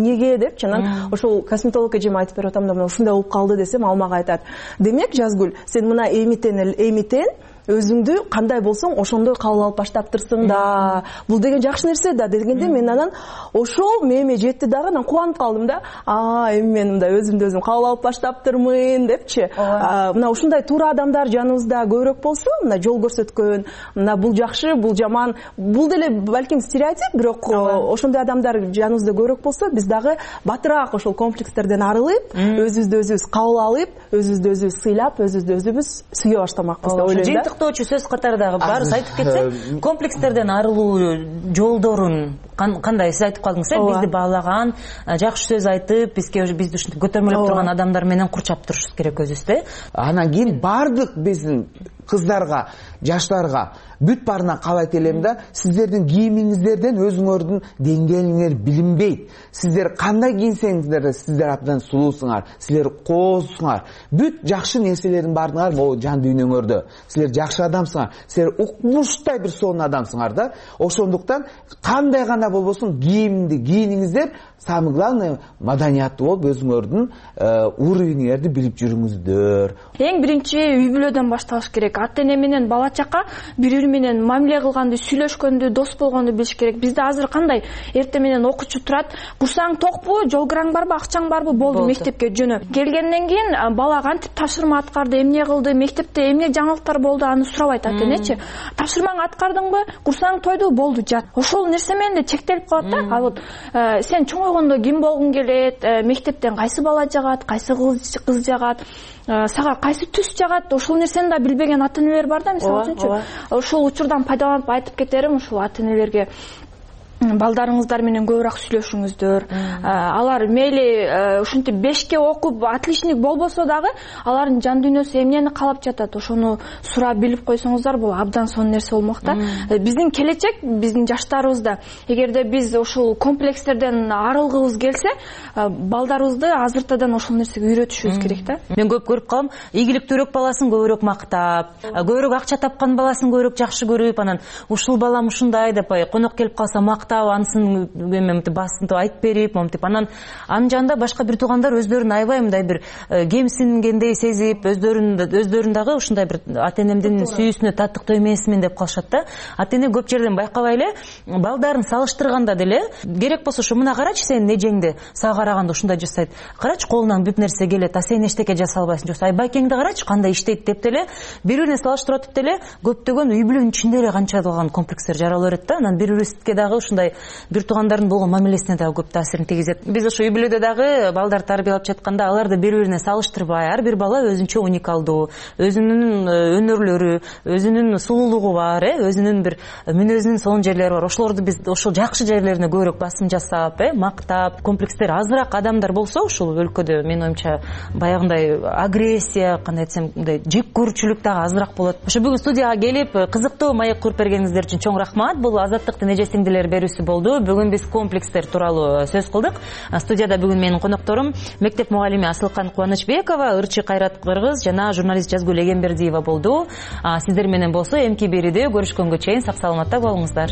депчи анан ошол косметолог эжеме айтып берип атам да мына ушундай болуп калды десем ал мага айтат, демек Жазгүл, сен мына эмитен эмитен өзүңдү кандай болсоң ошондой кабыл алып баштаптырсың да, бул деген жакшы нерсе да дегенде мен анан ошол мээме жетти дагы, анан кубанып калдым да, а эми мен мындай өзүмдү өзүм кабыл алып баштаптырмын депчи. Мына ушундай туура адамдар жаныбызда көбүрөөк болсо, мына жол көрсөткөн, мына бул жакшы, бул жаман, бул деле балким стереотип, бирок ошондой адамдар жаныбызда көбүрөөк болсо, биз дагы батыраак ошол комплекстерден арылып, өзүбүздү өзүбүз кабыл алып, өзүбүздү өзүбүз сыйлап, өзүбүздү өзүбүз сүйө баштамакпыз деп ойлойм да. Жыйынтыктоочу сөз катарындагы баарыбыз айтып кетсек, комплекстерден арылуу жолдорун кандай сиз айтып калдыңыз э, бизди баалаган, жакшы сөз айтып, бизге бизди ушинтип көтөрмөлөп турган адамдар менен курчап турушубуз керек өзүбүздү. Анан кийин бардык биздин кыздарга, жаштарга бүт баарына кабайт элем да, сиздердин кийимиңиздерден өзүңөрдүн деңгээлиңер билинбейт. Сиздер кандай кийинсеңиздер, сиздер абдан сулуусуңар, силер коозсуңар. Бүт жакшы нерселердин баардыгы могу жан дүйнөңөрдө. Силер жакшы адамсыңар, силер укмуштай бир сонун адамсыңар да. Ошондуктан кандай гана болбосун кийимди кийиниңиздер, самое главное маданияттуу болуп өзүңөрдүн уровениңерди билип жүрүңүздөр. Эң биринчи үй бүлөдөн башталыш керек. Ата эне менен бала чака бири-бири менен мамиле кылганды, сүйлөшкөндү, дос болгонду билиш керек. Бизде азыр кандай эртең менен окуучу турат, курсаң токпу, жол кираң барбы, акчаң барбы, болду, мектепке жөнө. Келгенден кийин бала кантип тапшырма аткарды, эмне кылды, мектепте эмне жаңылыктар болду, аны сурабайт ата энечи. Тапшырмаңды аткардыңбы, курсаң тойду, болду, жат. Ошол нерсе менен да чектелип калат да. А вот сен чоңойгондо ким болгуң келет, мектептен кайсы бала жагат, кайсы кыз жагат, сага кайсы түс жагат, ошол нерсени да билбеген ата энелер бар да, мисалы үчүнчү. Ошол учурдан пайдаланып айтып кетерим ушул ата энелерге. Балдарыңыздар менен көбүрөөк сүйлөшүңүздөр. Алар мейли ушинтип бешке окуп отличник болбосо дагы, алардын жан дүйнөсү эмнени каалап жатат, ошону сурап билип койсоңуздар, бул абдан сонун нерсе болмок да. Биздин келечек, биздин жаштарыбызда, эгерде биз ошол комплекстерден арылгыбыз келсе, балдарыбызды азыртадан ошол нерсеге үйрөтүшүбүз керек да. Мен көп көрүп калам, ийгиликтүүрөөк баласын көбүрөөк мактап, көбүрөөк акча тапкан баласын көбүрөөк жакшы көрүп, анан ушул балам ушундай деп конок келип калса мактап, анысын мынтип басынтып айтып берип, мынтип анан анын жанында башка бир туугандар өздөрүн аябай мындай бир кемсингендей сезип, өздөрүн өздөрүн дагы ушундай бир ата энемдин сүйүүсүнө татыктуу эмесмин деп калышат да. Ата эне көп жерден байкабай эле балдарын салыштырганда деле, керек болсо ушу мына карачы сенин эжеңди, сага караганда ушундай жасайт. Карачы колунан бүт нерсе келет, а сен эчтеке жаса албайсың. Жок, байкеңди карачы кандай иштейт деп деле бири-бирине салыштырып атып деле көптөгөн үй бүлөнүн ичинде эле канчалыган комплекстер жарала берет да. Анан бири-бирибизге дагы ушундай бир туугандардын болгон мамилесине дагы көп таасирин тийгизет. Биз ошо үй бүлөдө дагы балдар тарбиялап жатканда аларды бири-бирине салыштырбай, ар бир бала өзүнчө уникалдуу, өзүнүн өнөрлөрү, өзүнүн сулуулугу бар, э, өзүнүн бир мүнөзүнүн сонун жерлери бар. Ошолорду биз ошол жакшы жерлерине көбүрөөк басым жасап, э, мактап, комплекстер азыраак адамдар болсо, ушул өлкөдө менин оюмча баягындай агрессия, кандай десем, мындай жек көрүүчүлүк дагы азыраак болот. Ошо бүгүн студияга келип кызыктуу маек куруп бергениңиздер үчүн чоң рахмат. Бул Азаттыктын эже сиңдилер берүүсү болду. Бүгүн биз комплекстер тууралуу сөз кылдык. Студияда бүгүн менин конокторум мектеп мугалими Асылкан Кубанычбекова, ырчы Кайрат Кыргыз жана журналист Жазгүл Эгембердиева болду. Сиздер менен болсо эмки берүүдө көрүшкөнгө чейин сак саламатта болуңуздар.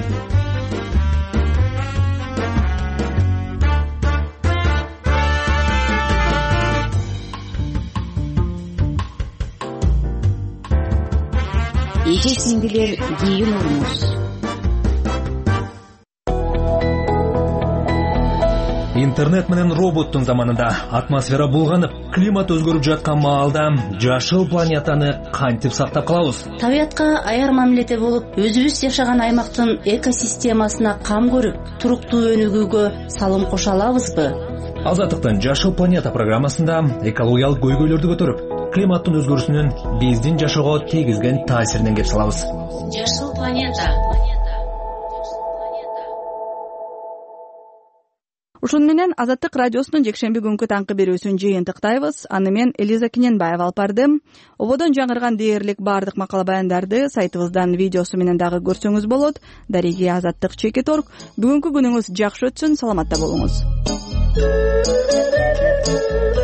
Эже сиңдилер кийин орунуз. Интернет менен роботтун заманында атмосфера булганып, климат өзгөрүп жаткан маалда жашыл планетаны кантип сактап калабыз? Табиятка аяр мамиледе болуп, өзүбүз жашаган аймактын экосистемасына кам көрүп, туруктуу өнүгүүгө салым кошо алабызбы? Азаттыктын Жашыл планета программасында экологиялык көйгөйлөрдү көтөрүп, климаттын өзгөрүүсүнүн биздин жашоого тийгизген таасиринен кеп салабыз. Жашыл планета. Ушун менен Азаттык радиосунун жекшемби күнкү таңкы берүүсүн жыйынтыктайбыз. Аны мен Элиза Киненбаева алып бардым. Ободон жаңырган дээрлик баардык макала баяндарды сайтыбыздан видеосу менен дагы көрсөңүз болот. Дареги Азаттык чекит точка орг. Бүгүнкү күнүңүз жакшы өтсүн, саламатта болуңуз.